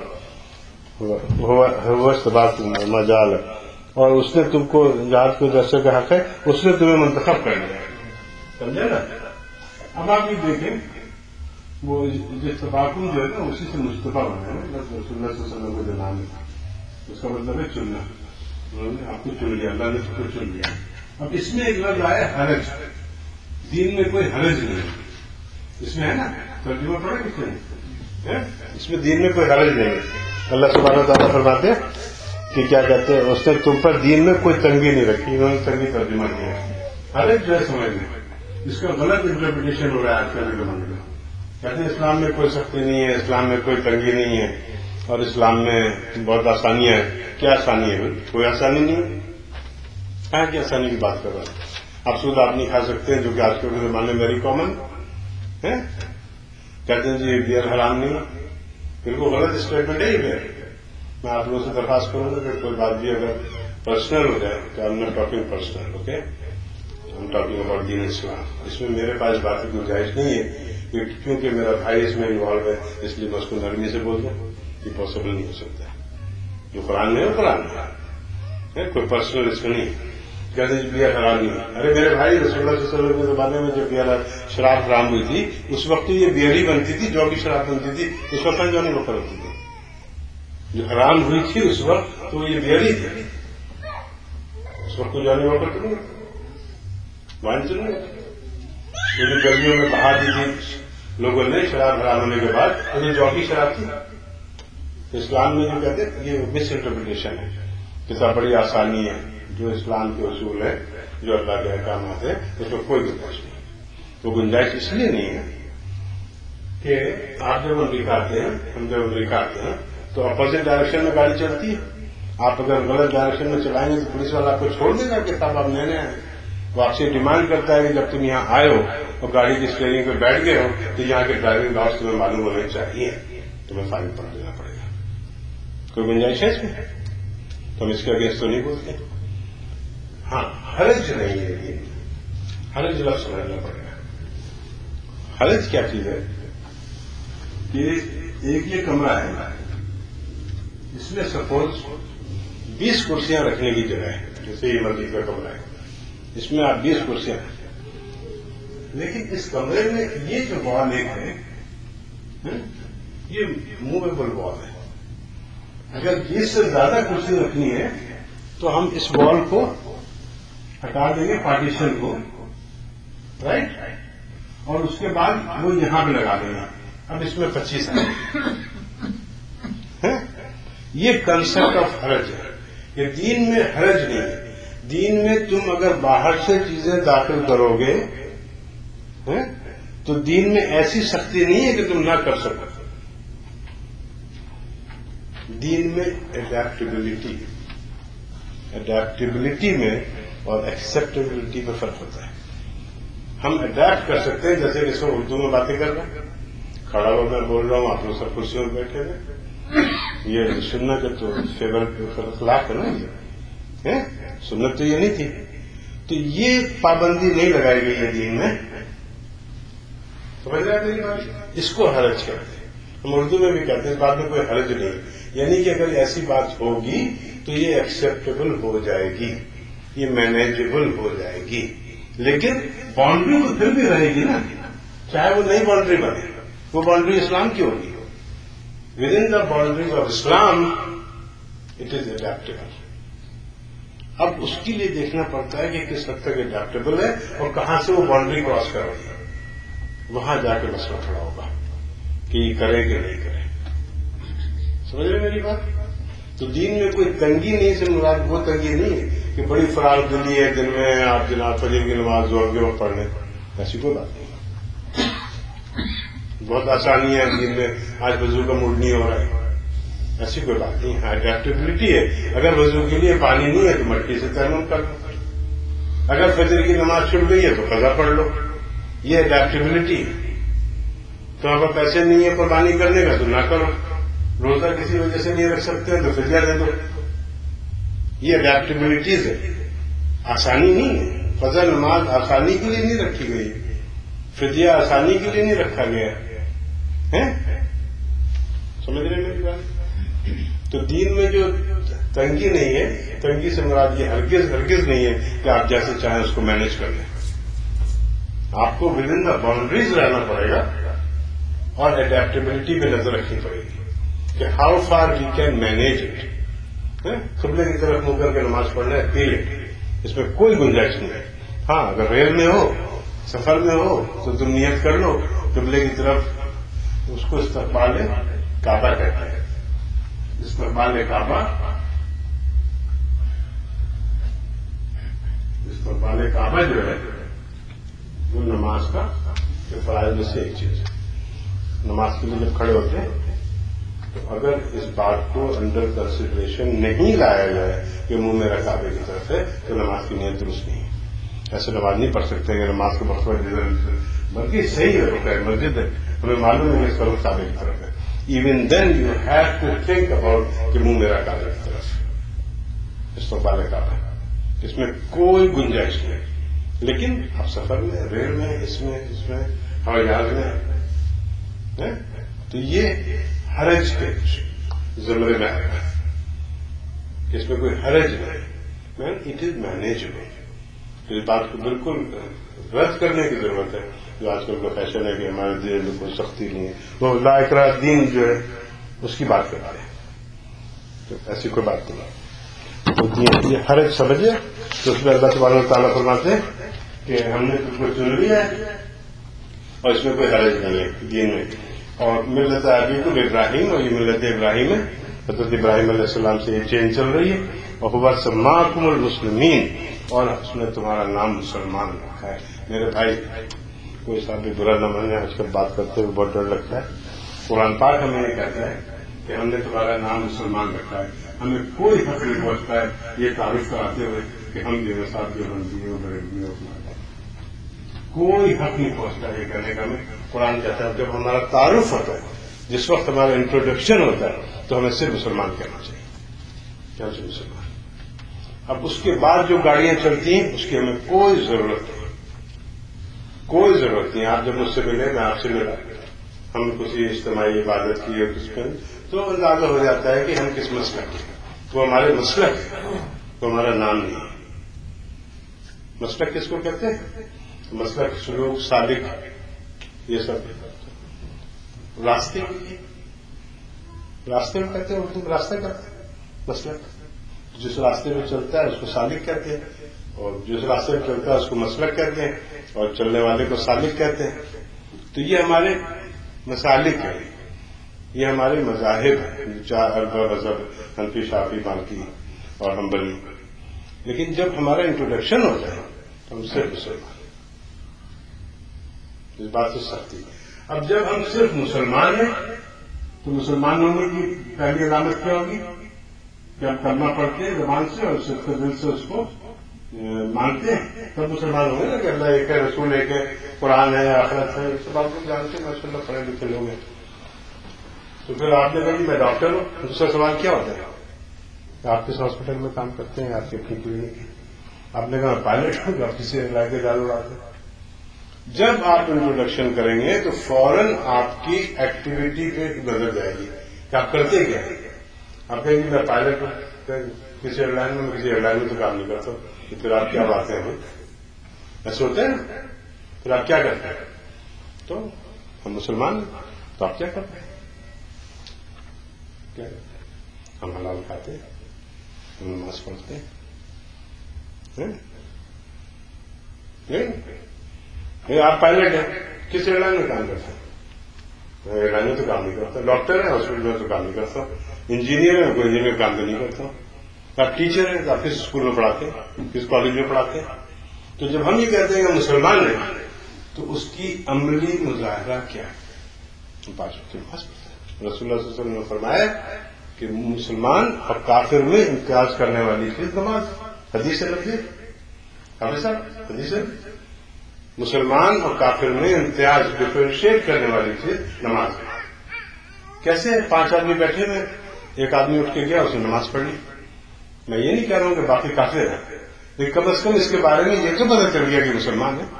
Speaker 1: هو اجتباکم وما جعل، اور اس نے تم کو جہاد کو جیسے کا حق ہے، اس نے تمہیں منتخب کر لیا، سمجھے نا؟ اب آپ یہ دیکھیں وہ اجتباکم جو ہے نا اسی سے مجتبی ہونا ہے، رسول اللہ صلی اللہ علیہ وسلم کا جو نام ہے اس کا مطلب ہے چننا، انہوں نے آپ کو چن لیا، اللہ نے اس کو چن لیا۔ اب اس میں ایک لفظ آیا حرج، دین میں کوئی حرج نہیں، اس میں ہے نا ترجمہ پڑھا کس نے؟ اس میں دین میں کوئی حرج نہیں ہے۔ اللہ سبحانہ وتعالیٰ فرماتے ہیں کہ کیا کہتے ہیں، اس نے تم پر دین میں کوئی تنگی نہیں رکھی، انہوں نے تنگی ترجمہ کیا۔ حرج جو ہے سمجھ میں اس کا غلط انٹرپریٹیشن ہو رہا ہے آج کل کے زمانے میں، کہتے ہیں اسلام میں کوئی سختی نہیں ہے، اسلام میں کوئی تنگی نہیں ہے، اور اسلام میں بہت آسانیاں ہیں۔ کیا آسانی ہے؟ کوئی آسانی نہیں ہے، کہاں کی آسانی کی بات کر رہا ہے؟ آپ سود آپ نہیں کھا سکتے ہیں، جو کہ آج کل کے زمانے میں ویری کامن ہے۔ کہتے ہیں جی بیئر حرام نہیں، بالکل غلط اسٹیٹمنٹ ہے یہ بیئر۔ میں آپ لوگوں سے درخواست کروں گا کہ کوئی بات بھی اگر پرسنل ہو جائے تو I'm not talking personal, okay? I'm talking about دین اسلام۔ اس میں میرے پاس بات کی گنجائش نہیں ہے، کیونکہ میرا بھائی اس میں انوالو ہے، اس لیے میں اس کو نرمی سے بول دوں، یہ پاسبل نہیں ہو سکتا۔ جو قرآن میں ہے وہ قرآن میں ہے، کوئی پرسنل اس میں نہیں۔ کہتے ہیں بیئر حرام نہیں ہے، ارے میرے بھائی رسول اللہ صلی اللہ علیہ وسلم کے زمانے میں جب بیئر شراب حرام ہوئی تھی اس وقت یہ بیئر ہی بنتی تھی، جو کی شراب بنتی تھی، اس وقت جو نہیں وہ ہوتی تھی، جو حرام ہوئی تھی اس وقت تو یہ بیری تھے اس وقت کو جانے واپس تو نہیں وائن تو نہیں کیونکہ گرمیوں میں بہا دی تھی لوگوں نے شراب حرام ہونے کے بعد انہیں جوکی شراب تھی. اسلام میں جو کہتے ہیں یہ مس انٹرپریٹیشن ہے جیسا بڑی آسانی ہے جو اسلام کے اصول ہے جو اللہ کے احکامات ہیں اس میں کوئی گنجائش نہیں. تو گنجائش اس لیے نہیں ہے کہ آپ جب امریکہ آتے ہیں ہم جب امریکہ آتے ہیں تو اپوزٹ ڈائریکشن میں گاڑی چلتی ہے. آپ اگر غلط ڈائریکشن میں چلائیں گے تو پولیس والا آپ کو چھوڑ دے گا کہ صاحب آپ نئے نئے آئے. وہ آپ سے ڈیمانڈ کرتا ہے کہ جب تم یہاں آئے ہو اور گاڑی کی اسٹیئرنگ پہ بیٹھ گئے ہو تو یہاں کے ڈرائیونگ لاس تمہیں معلوم ہونے چاہیے, تمہیں فائن پر دینا پڑے گا. کوئی گنجائش ہے اس میں؟ تو ہم اس کے اگینسٹ تو نہیں بولتے. ہاں حرج نہیں ہے, یہ حرج لفظ سمجھنا پڑے گا. حرج کیا چیز ہے کہ ایک یہ کمرہ ہے اس میں سپوز بیس کرسیاں رکھنے کی جگہ ہے, جیسے یہ مسجد کا کمرہ ہے اس میں آپ بیس کرسیاں رکھیں, لیکن اس کمرے میں یہ جو وال ایک ہے یہ موویبل وال ہے. اگر بیس سے زیادہ کرسی رکھنی ہے تو ہم اس وال کو ہٹا دیں گے, پارٹیشن کو, رائٹ, اور اس کے بعد وہ یہاں پہ لگا دیں گے. اب اس میں پچیس ہے. یہ کنسپٹ آف حرج ہے. یہ دین میں حرج نہیں ہے. دین میں تم اگر باہر سے چیزیں داخل کرو گے تو دین میں ایسی سختی نہیں ہے کہ تم نہ کر سکو. دین میں اڈیپٹیبلٹی اڈیپٹیبلٹی میں اور ایکسپٹیبلٹی میں فرق ہوتا ہے. ہم اڈیپٹ کر سکتے ہیں, جیسے اس کو اردو میں باتیں کر رہے ہیں, کھڑا ہو میں بول رہا ہوں, آپ لوگ سب کرسیوں میں بیٹھے ہوئے, یہ سننا کہ تو فیور خلاف ہے نا, یہ سنت تو یہ نہیں تھی. تو یہ پابندی نہیں لگائی گئی ہے دین میں, سمجھ رہے ہیں میری بات؟ اس کو حرج کہتے ہیں. ہم اردو میں بھی کہتے ہیں اس بات میں کوئی حرج نہیں, یعنی کہ اگر ایسی بات ہوگی تو یہ ایکسپٹیبل ہو جائے گی, یہ مینیجیبل ہو جائے گی, لیکن باؤنڈری تو پھر بھی رہے گی نا, چاہے وہ نئی باؤنڈری بنے. وہ باؤنڈری اسلام کی ہوگی. Within the boundaries of Islam it is adaptable. اب اس کے لیے دیکھنا پڑتا ہے کہ کس حد تک اڈیپٹیبل ہے اور کہاں سے وہ باؤنڈری کراس کر رہی ہے. وہاں جا کے مسئلہ کھڑا ہوگا کہ یہ کرے کہ نہیں کرے. سمجھ رہے میری بات؟ تو دین میں کوئی تنگی نہیں, سے مراد وہ تنگی نہیں ہے کہ بڑی فراغ دلی ہے دن میں آپ جناب فجر کی نماز زور کے وقت پڑھ لیں, ایسی کوئی بات نہیں. بہت آسانی ہے دین میں, آج وضو کا موڈ نہیں ہو رہا ہے, ایسی کوئی بات نہیں. ہاں اڈیپٹیبلٹی ہے. اگر وضو کے لیے پانی نہیں ہے تو مٹی سے تیمم کر لو, اگر فجر کی نماز چھوٹ گئی ہے تو قضا پڑھ لو. یہ اڈیپٹیبلٹی ہے. تمہارے پاس پیسے نہیں ہے قربانی کرنے کا تو نہ کرو. روزہ کسی وجہ سے نہیں رکھ سکتے تو فدیہ دے دو. یہ اڈیپٹیبلٹیز ہے, آسانی نہیں ہے. فجر نماز آسانی کے لیے نہیں رکھی گئی, فدیہ آسانی کے لیے نہیں رکھا گیا ہے. سمجھ رہے میری بات؟ تو دین میں جو تنگی نہیں ہے, تنگی سے مراد یہ ہرگز ہرگز نہیں ہے کہ آپ جیسے چاہیں اس کو مینج کر لیں. آپ کو ود ان دا باؤنڈریز رہنا پڑے گا اور اڈیپٹیبلٹی پہ نظر رکھنی پڑے گی کہ how far we can manage it. قبلے کی طرف منہ کر کے نماز پڑھنا ہے پیریڈ, اس میں کوئی گنجائش نہیں ہے. ہاں اگر ریل میں ہو, سفر میں ہو تو تم نیت کر لو قبلے کی طرف, اس کو استقبال کعبہ کہتے ہیں. استقبال کعبہ استقبال کعبہ جو ہے وہ نماز کا فرائض میں سے ایک چیز ہے. نماز کے لیے جب کھڑے ہوتے ہیں تو اگر اس بات کو انڈر کنسیڈریشن نہیں لایا جائے کہ منہ میرا کعبے کی طرف ہے تو نماز کی نیت درست نہیں ہے. ایسے نماز نہیں پڑھ سکتے کہ نماز کو بخوبہ بلکہ صحیح ہے, مسجد ہے, ہمیں معلوم ہے کہ اس کا رخ کعبے کی طرف ہے. Even then you have to think about کہ منہ میرا کعبے کی طرف ہے. استقبال کعبہ اس میں کوئی گنجائش نہیں. لیکن آپ سفر میں, ریل میں, اس میں اس میں ہوائی جہاز میں, تو یہ حرج کے زمرے میں آئے گا. اس میں کوئی حرج نہیں. Mean it is manageable. اس بات کو بالکل رد کرنے کی ضرورت ہے جو آج کل کا فیشن ہے کہ ہمارے دین میں کوئی سختی نہیں ہے. وہ لا اکراہ دین جو ہے اس کی بات کرتے ہیں, تو ایسی کوئی بات نہیں. ہوتی ہیں. یہ حرج سمجھے تو اس میں اللہ تبارک و تعالیٰ فرماتے ہیں کہ ہم نے تم کو چن لیا ہے اور اس میں کوئی حرج نہیں ہے دین میں. اور ملت ابیکم ابراہیم، اور یہ ملت ابراہیم ہے، حضرت ابراہیم علیہ السلام سے یہ چین چل رہی ہے. اور هو سماکم المسلمین، اور اس نے تمہارا نام مسلمان رکھا ہے. میرے بھائی کوئی صاحب بھی برا نہ مانے، آج کل بات کرتے ہوئے بہت ڈر لگتا ہے. قرآن پاک ہمیں یہ کہتا ہے کہ ہم نے تمہارا نام مسلمان رکھا ہے. ہمیں کوئی حق نہیں پہنچتا ہے یہ تعارف کراتے ہوئے کہ ہم جو ہے صاحب جو بنتی ہو بڑے کوئی حق نہیں پہنچتا یہ کہنے کا. ہمیں قرآن کہتا ہے جب ہمارا تعارف ہوتا ہے، جس وقت ہمارا انٹروڈکشن ہوتا ہے، تو ہمیں صرف مسلمان کہنا چاہیے. کیا سے مسلمان. اب اس کے بعد جو گاڑیاں چلتی ہیں اس کی ہمیں کوئی ضرورت نہیں، کوئی ضرورت نہیں. آپ جب مجھ سے ملے، میں آپ سے ملا، ہم کسی اجتماعی عبادت کی اور کس پہ تو اندازہ ہو جاتا ہے کہ ہم کس مسلک کے. وہ ہمارے مسلک ہے، وہ ہمارا نام نہیں ہے. مسلک کس کو کہتے ہیں؟ مسلک سلوک سالک یہ سب راستے راستے میں کہتے ہیں. اردو راستہ کہتے ہیں مسلک. جس راستے میں چلتا ہے اس کو سالک کہتے ہیں، اور جس راستے میں چلتا ہے اس کو مسلک کہتے ہیں، اور چلنے والے کو سالک کہتے ہیں. تو یہ ہمارے مسالک ہیں، یہ ہمارے مذاہب ہیں، چار اربع مذہب حنفی، شافعی، مالکی اور حنبلی. لیکن جب ہمارا انٹروڈکشن ہوتا ہے تو ہم صرف مسلمان، اس بات سے سختی. اب جب ہم صرف مسلمان ہیں تو مسلمان ہونے کی پہلی علامت کیا ہوگی کہ ہم کلمہ پڑھتے ہیں زبان سے اور صرف دل سے اس کو مانتے ہیں، تب مسلمان ہوں گے نا کہ اللہ ایک ہے، رسول ایک ہے، قرآن ہے، آخرت ہے. اس بات کو جانتے ہیں ماشاء اللہ پڑھے لکھے لوگ ہیں. تو پھر آپ نے کہا کہ میں ڈاکٹر ہوں. دوسرا سوال کیا ہوتا ہے؟ آپ کس ہاسپٹل میں کام کرتے ہیں؟ آپ کی اپنی کلینک ہے. آپ نے کہا میں پائلٹ ہوں. آپ کسی علاقے کے جال اڑاتے ہیں. جب آپ انٹروڈکشن کریں گے تو فوراً آپ کی ایکٹیویٹی پہ نظر جائے گی کہ آپ کرتے کیا. آپ کہیں گے میں پائلٹ ہوں کسی ایئر لائن میں، کسی ایئر لائن میں تو کام نہیں کرتا. تو پھر آپ کیا باتیں ہیں ایسے ہوتے ہیں نا. پھر آپ کیا کرتے ہیں؟ تو ہم مسلمان ہیں تو آپ کیا کرتے ہیں؟ کیا کرتے ہیں؟ ہم حلال کھاتے ہیں، ہم نماز پڑھتے ہیں. آپ پائلٹ ہیں، کس ایئر لائن میں کام کرتے ہیں؟ ایئر لائن میں تو کام نہیں کرتا. ڈاکٹر ہیں، ہاسپٹل میں تو کام نہیں کرتا. انجینئر ہیں، کوئی انجینئر کام تو نہیں کرتا. آپ ٹیچر ہیں تو آپ کس اسکول میں پڑھاتے ہیں، کس کالج میں پڑھاتے ہیں. تو جب ہم یہ کہتے ہیں کہ مسلمان ہیں تو اس کی عملی مظاہرہ کیا ہے؟ پانچ وقت نماز پڑھتے ہیں. رسول اللہ صلی اللہ علیہ وسلم نے فرمایا کہ مسلمان اور کافر میں امتیاز کرنے والی چیز نماز. حدیث سے لفظ حافظ صاحب، حدیث سے مسلمان اور کافر میں امتیاز ڈفرینشیٹ کرنے والی چیز نماز. کیسے؟ پانچ آدمی بیٹھے ہوئے، ایک آدمی اٹھ کے گیا، اس نے نماز پڑھ لی. میں یہ نہیں کہہ رہا ہوں کہ باقی کافر ہیں، لیکن کم از کم اس کے بارے میں یہ تو پتہ چل گیا کہ مسلمان ہے.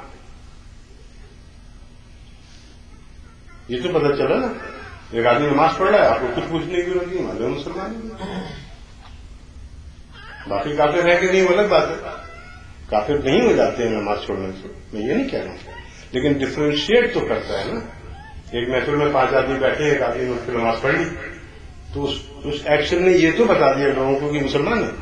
Speaker 1: یہ تو پتہ چلا نا. ایک آدمی نماز پڑھ رہا ہے، آپ کو کچھ پوچھنے کی ضرورت نہیں، معلوم مسلمان ہے. باقی کافر ہے کہ نہیں وہ الگ بات ہے. کافر نہیں ہو جاتے ہیں نماز چھوڑنے سے، میں یہ نہیں کہہ رہا ہوں، لیکن ڈفرینشیٹ تو کرتا ہے نا. ایک محفل میں پانچ آدمی بیٹھے، ایک آدمی نے اٹھ کے نماز پڑھ لی، تو اس, اس ایکشن نے یہ تو بتا دیا لوگوں کو کہ مسلمان ہے.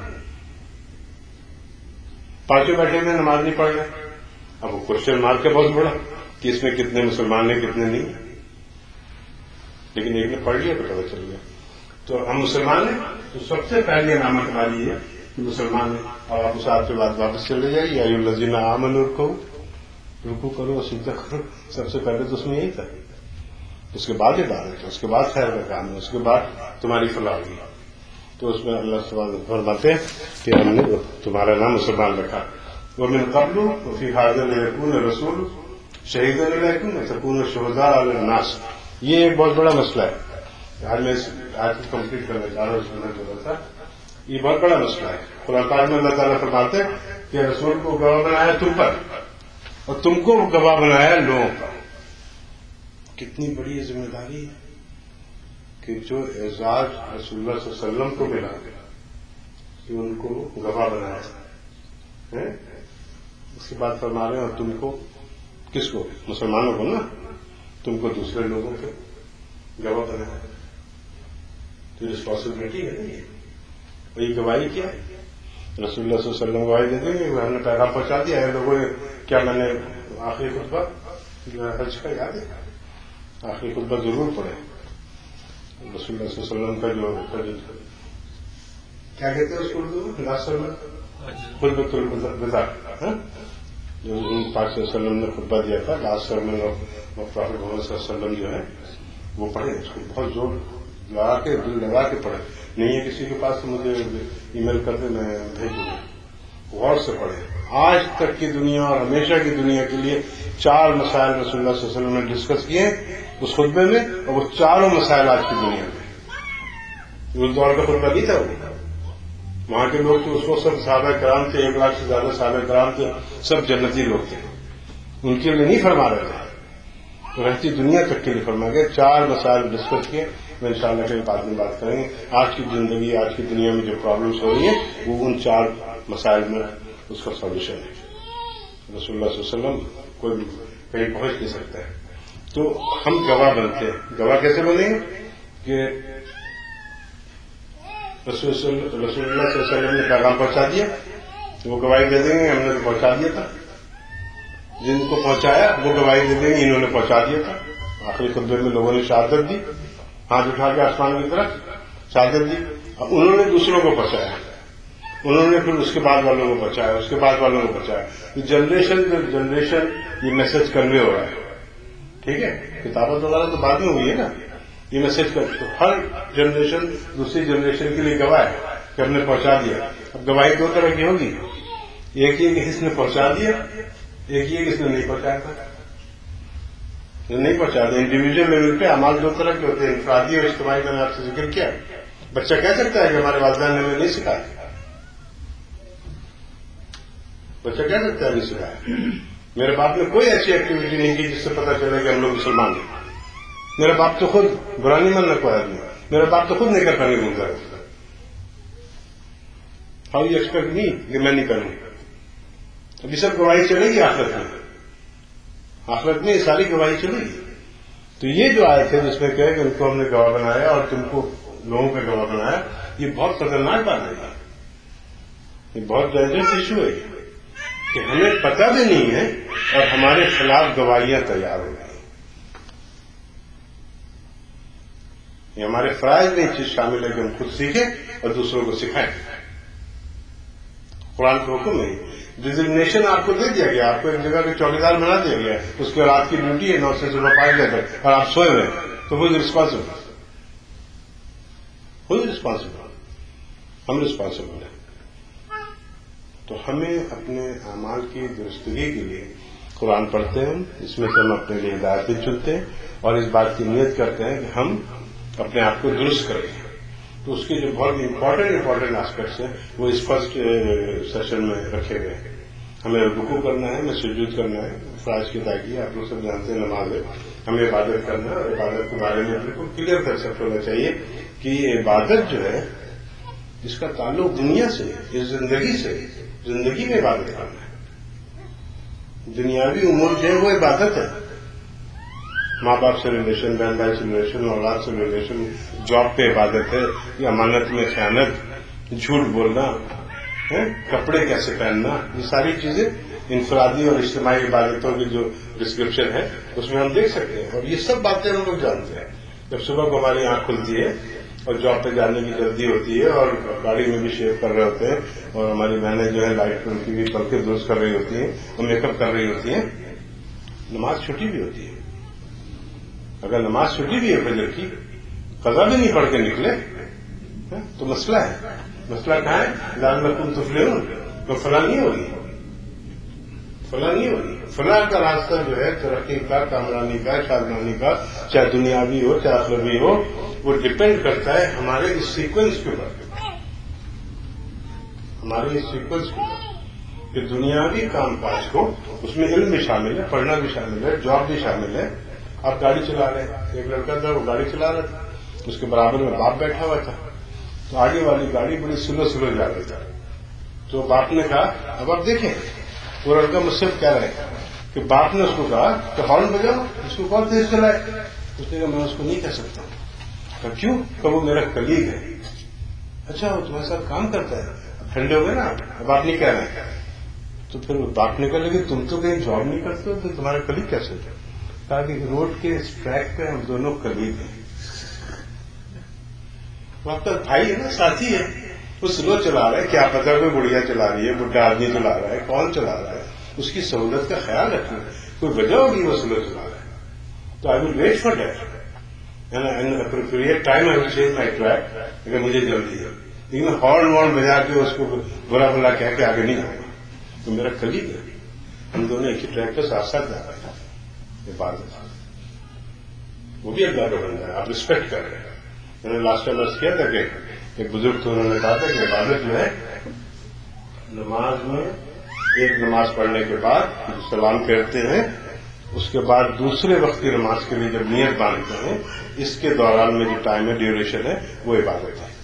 Speaker 1: پانچوں بیٹھے میں نماز نہیں پڑھ رہے. اب وہ کوشچن مارک کے بہت بڑا کہ اس میں کتنے مسلمان ہیں کتنے نہیں، لیکن ایک نے پڑھ لیا تو پتہ چل گیا. تو ہم مسلمان ہیں تو سب سے پہلی علامت ہماری ہے کہ مسلمان ہیں. اور آپ اس آپ کے بعد واپس چلے جائیے، ایھا الذین آمنوا ارکعوا، رکوع کرو اور سجدہ کرو. سب سے پہلے تو اس میں یہی تھا. اس کے بعد عبادت ہے، اس کے بعد خیر کا کام ہے، اس کے بعد تمہاری فلاح ہوگی. تو اس میں اللہ سبحانہ فرماتے ہیں کہ ہم نے تمہارا نام مسلمان رکھا. ومن قبل وفی ھذا لیکون الرسول شہیدا علیکم وتکونوا شہداء علی الناس. یہ ایک بہت بڑا مسئلہ ہے. آج میں اس آیت کو کمپلیٹ کرنا چاہ رہا ہوں. اس میں جو تھا یہ بہت بڑا مسئلہ ہے. قرآن پاک میں اللہ تعالیٰ فرماتے ہیں کہ رسول کو گواہ بنایا تم پر اور تم کو گواہ بنایا لوگوں پر. کتنی بڑی ذمہ داری ہے کہ جو اعزاز رسول اللہ صلی اللہ علیہ وسلم کو ملا کہ ان کو گواہ بنایا ہے. اس کے بعد فرما رہے ہیں اور تم کو، کس کو؟ مسلمانوں کو نا. تم کو دوسرے لوگوں کے گواہ بنایا. تو رسپانسبلٹی ہے نا یہ. وہی گواہی کیا ہے رسول اللہ صلی اللہ علیہ وسلم گواہی دے دیں گے کہ ہم نے پیغام پہنچا دیا ہے لوگوں نے. کیا میں نے آخری خطبہ حج کا یاد ہے؟ آخری خطبہ ضرور پڑھے. رسول اللہ صلی اللہ علیہ وسلم کا جو کیا کہتے ہیں اس کو اردو میں لاسٹ میں خطبۃ الوداع جو پاک صلی اللہ علیہ وسلم نے خطبہ دیا تھا لاسٹ سرمن اور پرافٹ محمد صلی اللہ علیہ وسلم جو ہے وہ پڑھے. اس کو بہت زور لگا کے دل لگا کے پڑھے. نہیں ہے کسی کے پاس تو مجھے ای میل کر دے میں بھیج دوں گا. غور سے پڑھے. آج تک کی دنیا اور ہمیشہ کی دنیا کے لیے چار مسائل رسول اللہ صلی اللہ علیہ وسلم نے ڈسکس کیے اس خطبے میں اور وہ چاروں مسائل آج کی دنیا میں. اس دور کا خطبہ نہیں تھا وہ. وہاں کے لوگ تو اس کو سب صحابہ کرام تھے, ایک لاکھ سے زیادہ صحابہ کرام تھے, سب جنتی لوگ تھے. ان کے لیے نہیں فرما رہے تھے, رہتی دنیا تک کے لیے فرما گئے. چار مسائل ڈسکس کیے. میں ان شاء اللہ کے بعد میں بات کریں گے. آج کی زندگی آج کی دنیا میں جو پرابلمس ہو رہی ہیں وہ ان چار مسائل میں اس کا سولوشن ہے. رسول اللہ صلی اللہ علیہ وسلم کوئی کہیں پہنچ نہیں سکتا ہے. تو ہم گواہ بنتے ہیں. گواہ کیسے بنیں گے کہ رسول اللہ صلی اللہ علیہ وسلم نے پیغام پہنچا دیا, وہ گواہی دے دیں گے ہم نے تو پہنچا دیا تھا. جن کو پہنچایا وہ گواہی دے دیں گے انہوں نے پہنچا دیا تھا. آخری خطبے میں لوگوں نے شہادت دی, ہاتھ اٹھا کے آسمان کی طرف شہادت دی. اب انہوں نے دوسروں کو پہنچایا, انہوں نے پھر اس کے بعد والوں کو پہنچایا, اس کے بعد والوں کو پہنچایا. یہ جنریشن جنریشن یہ میسج کنوے ہو رہا ہے. ٹھیک ہے, کتابت وغیرہ تو بعد میں ہوئی ہے نا. یہ میسج کر تو ہر جنریشن دوسری جنریشن کے لیے گواہ ہے کہ ہم نے پہنچا دیا. اب گواہی دو طرح کی ہوگی, ایک یہ کہ اس نے پہنچا دیا, ایک یہ کہ اس نے نہیں پہنچایا تھا. نہیں پہنچاتے. انڈیویجل لیول پہ اعمال دو طرح کے ہوتے ہیں, انفرادی اور اجتماعی. میں نے آپ سے ذکر کیا. بچہ کہہ سکتا ہے کہ ہمارے والدین نے ہمیں نہیں سکھایا. بچہ کہہ سکتا ہے نہیں سکھایا. میرے باپ نے کوئی ایسی ایکٹیویٹی نہیں کی جس سے پتا چلے کہ ہم لوگ مسلمان ہیں. میرا باپ تو خود برا نہیں ماننا کوئی آدمی, میرا باپ تو خود نہیں کرتا نہیں بولتا. ہاؤ یو ایکسپیکٹ می کہ میں نہیں کروں. ابھی سب گواہی چلے گی آخرت میں. آخرت میں یہ ساری گواہی چلے گی. تو یہ جو آئے تھے جس میں کہے کہ ان کو ہم نے گواہ بنایا اور تم کو لوگوں کا گواہ بنایا, یہ بہت خطرناک بات ہے. یہ بہت ڈینجرس ایشو ہے کہ ہمیں پتہ بھی نہیں ہے اور ہمارے خلاف گواہیاں تیار ہو گئی. یہ ہمارے فرائض میں یہ چیز شامل ہے کہ ہم خود سیکھیں اور دوسروں کو سکھائیں. قرآن کے حکم ہے. ڈیزگنیشن آپ کو دے دیا گیا, آپ کو ایک جگہ کے چوکیدار بنا دیا گیا, اس کے رات کی ڈیوٹی ہے نو سے صبح پانچ بجے تک اور آپ سوئے ہوئے, تو وہ رسپانسبل خود رسپانسبل ہم رسپانسبل ہیں. تو ہمیں اپنے اعمال کی درستگی کے لیے قرآن پڑھتے ہیں, اس میں سے ہم اپنے لیے ہدایتیں چنتے ہیں اور اس بات کی نیت کرتے ہیں کہ ہم اپنے آپ کو درست کریں. تو اس کے جو بہت امپورٹنٹ امپورٹنٹ آسپیکٹس ہیں وہ اس فرسٹ سیشن میں رکھے گئے ہیں. ہمیں رکوع کرنا ہے, ہمیں سجود کرنا ہے, فرائض کی ادائیگی آپ لوگ سب جانتے ہیں نماز ہے. ہمیں عبادت کرنا ہے اور عبادت کے بارے میں بالکل کلیئر کنسیپٹ ہونا چاہیے کہ یہ عبادت جو ہے اس کا تعلق دنیا سے, اس زندگی سے. زندگی میں عبادت کرنا ہے. دنیاوی امور جو ہے وہ عبادت ہے. ماں باپ سے ریلیشن, بہن بھائی سے ریلیشن, اولاد سے ریلیشن, جاب پہ عبادت ہے, یہ امانت میں خیانت, جھوٹ بولنا, کپڑے کیسے پہننا, یہ ساری چیزیں انفرادی اور اجتماعی عبادتوں کی جو ڈسکرپشن ہے اس میں ہم دیکھ سکتے ہیں. اور یہ سب باتیں ہم لوگ جانتے ہیں. جب صبح کو ہماری آنکھ کھلتی ہے اور جاب پہ جانے کی جلدی ہوتی ہے اور گاڑی میں بھی شیو کر رہے ہوتے ہیں اور ہماری بہنیں جو ہے لائٹ ان کی بھی پلکیں درست کر رہی ہوتی ہیں اور میک اپ کر رہی ہوتی ہیں, نماز چھٹی بھی ہوتی ہے. اگر نماز چھٹی بھی ہے فجر کی, قضا بھی نہیں پڑھ کے نکلے تو مسئلہ ہے. مسئلہ کہاں ہے؟ لعلکم تفلحون. تو فلاں نہیں ہوگی, فلاں نہیں ہوگی. فلاں کا راستہ جو ہے ترقی کا, کامرانی کا, شادمانی کا, چاہے دنیاوی ہو چاہے اخروی ہو, وہ ڈپینڈ کرتا ہے ہمارے اس سیکوینس کے اوپر, ہمارے اس سیکوینس کے اوپر کہ دنیاوی کام کاج کو, اس میں علم بھی شامل ہے, پڑھنا بھی شامل ہے, جاب بھی شامل ہے. آپ گاڑی چلا رہے ہیں, ایک لڑکا تھا وہ گاڑی چلا رہا تھا, اس کے برابر میں باپ بیٹھا ہوا تھا, تو آگے والی گاڑی بڑی سلو سلو جا رہی تھی. تو باپ نے کہا اب آپ دیکھیں, وہ لڑکا مجھ سے کہہ رہے ہیں کہ باپ نے اس کو کہا کہ ہارن بجاؤ, اس کو کون تیز چلائے. اس نے کہا میں اس کو نہیں کہہ سکتا. کہا کیوں؟ کہ وہ میرا کلیگ ہے. اچھا وہ تمہارے ساتھ کام کرتا ہے. ٹھنڈے ہو گئے نا، اب آپ نہیں کہہ رہے ہیں، تو پھر باپ نے کہا لگے تم تو کہیں جاب نہیں کرتے ہو تو تمہارے کلیگ کیسے تھے؟ کہا کہ روڈ کے اس ٹریک پہ ہم دونوں کلیگ ہیں. وہ آپ کا بھائی ہے نا، ساتھی ہے، وہ سلو چلا رہا ہے، کیا پتا کوئی بڑھیا چلا رہی ہے، بڈھا آدمی چلا رہا ہے، کون چلا رہا ہے، اس کی سہولت کا خیال رکھنا، کوئی وجہ ہوگی وہ سلو چلا رہا ہے. تو I will wait for that appropriate time, I will change my track اگر مجھے جلدی ہے. لیکن ہارن وارن بجا کے اس کو برا بھلا کہہ کے آگے نہیں جاؤں گا. تو میرا کلیگ ہے، ہم دونوں ایک ہی ٹریک پہ ساتھ ساتھ جا رہے ہیں. عبادت وہ بھی اللہ کا بندہ ہے، آپ رسپیکٹ کر رہے ہیں. میں نے لاسٹ ٹائم عرض کیا تھا کہ ایک بزرگ تو انہوں نے کہا تھا کہ عبادت جو ہے نماز میں ایک نماز پڑھنے کے بعد سلام پھیرتے ہیں، اس کے بعد دوسرے وقت کی نماز کے لیے جب نیت باندھتے ہیں، اس کے دوران میں جو ٹائم ہے، ڈیوریشن ہے، وہ عبادت ہے.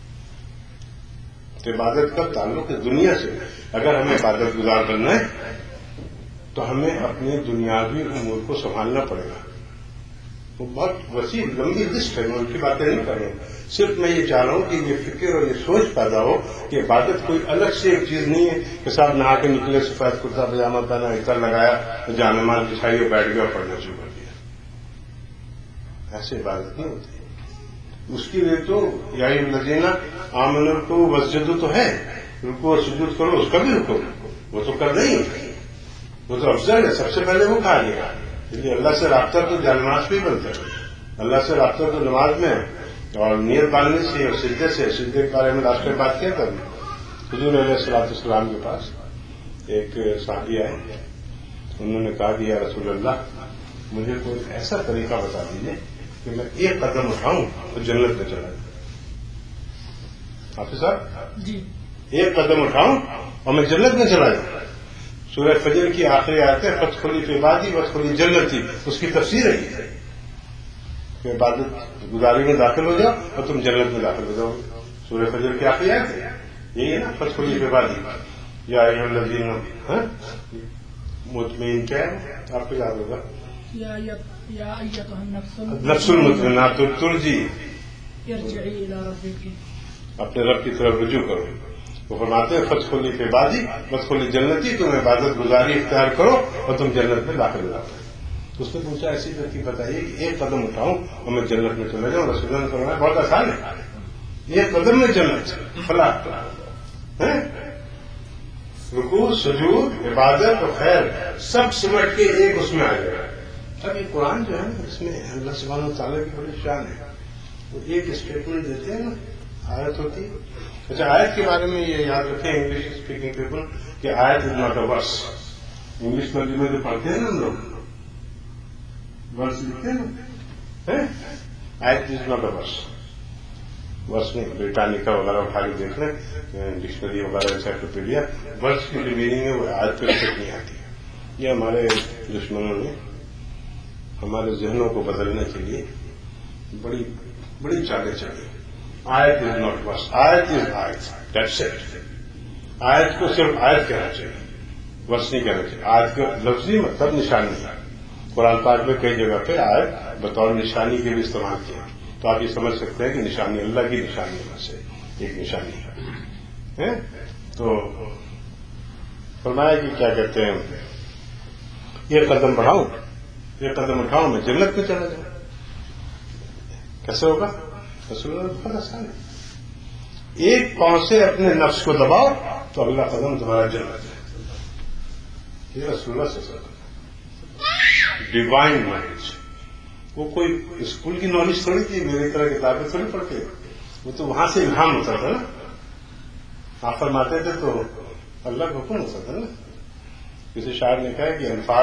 Speaker 1: تو عبادت کا تعلق ہے دنیا سے. اگر ہمیں عبادت گزار بننا ہے تو ہمیں اپنے دنیاوی امور کو سنبھالنا پڑے گا. وہ بہت وسیع لمبی لسٹ ہے، میں ان کی باتیں نہیں کر رہا ہوں. صرف میں یہ چاہ رہا ہوں کہ یہ فکر اور یہ سوچ پیدا ہو کہ عبادت کوئی الگ سے ایک چیز نہیں ہے کہ صاحب نہا کے نکلے، سفید کرتا پاجامہ پہنا، عطر لگایا، جائے نماز بچھائی اور بیٹھ گیا اور پڑھنا شروع کر دیا. ایسے عبادت نہیں ہوتی. اس کے لیے تو یا الذین آمنوا کو وسجدوا تو ہے، رکوع اور سجود کرو، اس کا بھی حکم ہے، وہ تو کرنا ہی ہے، وہ تو افضل ہے. سب سے پہلے وہ کہا گیا. لیکن اللہ سے رابطہ تو نماز پہ ہی بنتا ہے. اللہ سے رابطہ تو نماز میں اور نیت باندھنے سے اور سجدے سے. سجدے کے بارے میں لاسٹ میں بات کیا تھا. حضور علیہ الصلوۃ والسلام کے پاس ایک صحابی آئے، انہوں نے کہا کہ یا رسول اللہ مجھے کوئی ایسا طریقہ بتا دیجیے کہ میں ایک قدم اٹھاؤں تو جنت میں چلا جاؤں. حافظ صاحب جی، ایک قدم اٹھاؤں اور میں جنت میں چلا جاؤں. سورہ فجر کی آخری آیت ہے فتح فی عبادی وادخلی جنتی، اس کی تفسیر ہے کہ عبادت گزاری میں داخل ہو جاؤ اور تم جنت میں داخل ہو جاؤ. سورہ فجر کی آخری آیت ہے یہی ہے نا، فتح فی عبادی یا ایھا الذین مطمئن. کیا ہے آپ کو یاد ہوگا؟ نفس المطمئنہ ترجی
Speaker 3: ارجعی الی ربک،
Speaker 1: اپنے رب کی طرف رجوع کرو. وہ فرماتے ہیں فتح فی عبادی وادخلی جنتی، تم عبادت گزاری اختیار کرو اور تم جنت میں داخل ہو جاؤ. اس نے پوچھا ایسی ترتیب بتائیے کہ ایک قدم اٹھاؤں اور میں جنت میں چلا جاؤں. رسول اللہ نے فرمایا بہت آسان ہے، ایک قدم میں جنت فلاح. رکوع، سجود، عبادت اور خیر سب سمٹ کے ایک اس میں آ جائے گا. اب یہ قرآن جو ہے نا، اس میں اللہ سبحانہ و تعالیٰ کی بڑی شان ہے. وہ ایک اسٹیٹمنٹ دیتے ہیں نا، آیت ہوتی ہے. اچھا، آیت کے بارے میں یہ یاد رکھیں انگلش اسپیکنگ پیپل کہ آیت is not a verse. English میں جو پڑھتے ہیں نا ہم لوگ ورس لکھتے ہیں نا، آیت از ناٹ اے ورس. ورس نہیں، بریٹانیکا وغیرہ اٹھا کے دیکھ لیں، ڈکشنری وغیرہ انسائکلوپیڈیا، ورس کی جو میننگ ہے وہ آیت پہ فٹ نہیں آتی ہے. یہ ہمارے دشمنوں نے ہمارے ذہنوں کو بدلنے کے لیے بڑی بڑی چالیں چلی. آیت از ناٹ ورس، آیت از آیت، دیٹس اٹ. آیت کو صرف آیت کہنا چاہیے، ورس نہیں کہنا چاہیے. آیت کا لفظی مطلب نشانی ہے. قرآن پاک میں کئی جگہ پہ آیت بطور نشانی کے بھی استعمال کیا، تو آپ یہ سمجھ سکتے ہیں کہ نشانی اللہ کی نشانی میں سے ایک نشانی ہے. تو فرمایا کہ کیا کہتے ہیں، یہ قدم بڑھاؤں، یہ قدم اٹھاؤں، میں جنت میں چلا جاؤں. کیسے ہوگا؟ رسول اللہ بہت آسان ہے. ایک پاؤں سے اپنے نفس کو دباؤ تو اگلا قدم تمہارا جنت ہے. یہ رسول اللہ سے ڈیوائن نالج. وہ کوئی اسکول کی نالج تھوڑی تھی، میری طرح کتابیں تھوڑی پڑھتے، وہ تو وہاں سے الہام ہوتا تھا نا. آپ فرماتے تھے تو اللہ کا حکم ہوتا تھا نا. کسی شاعر نے کہا کہ الفاظ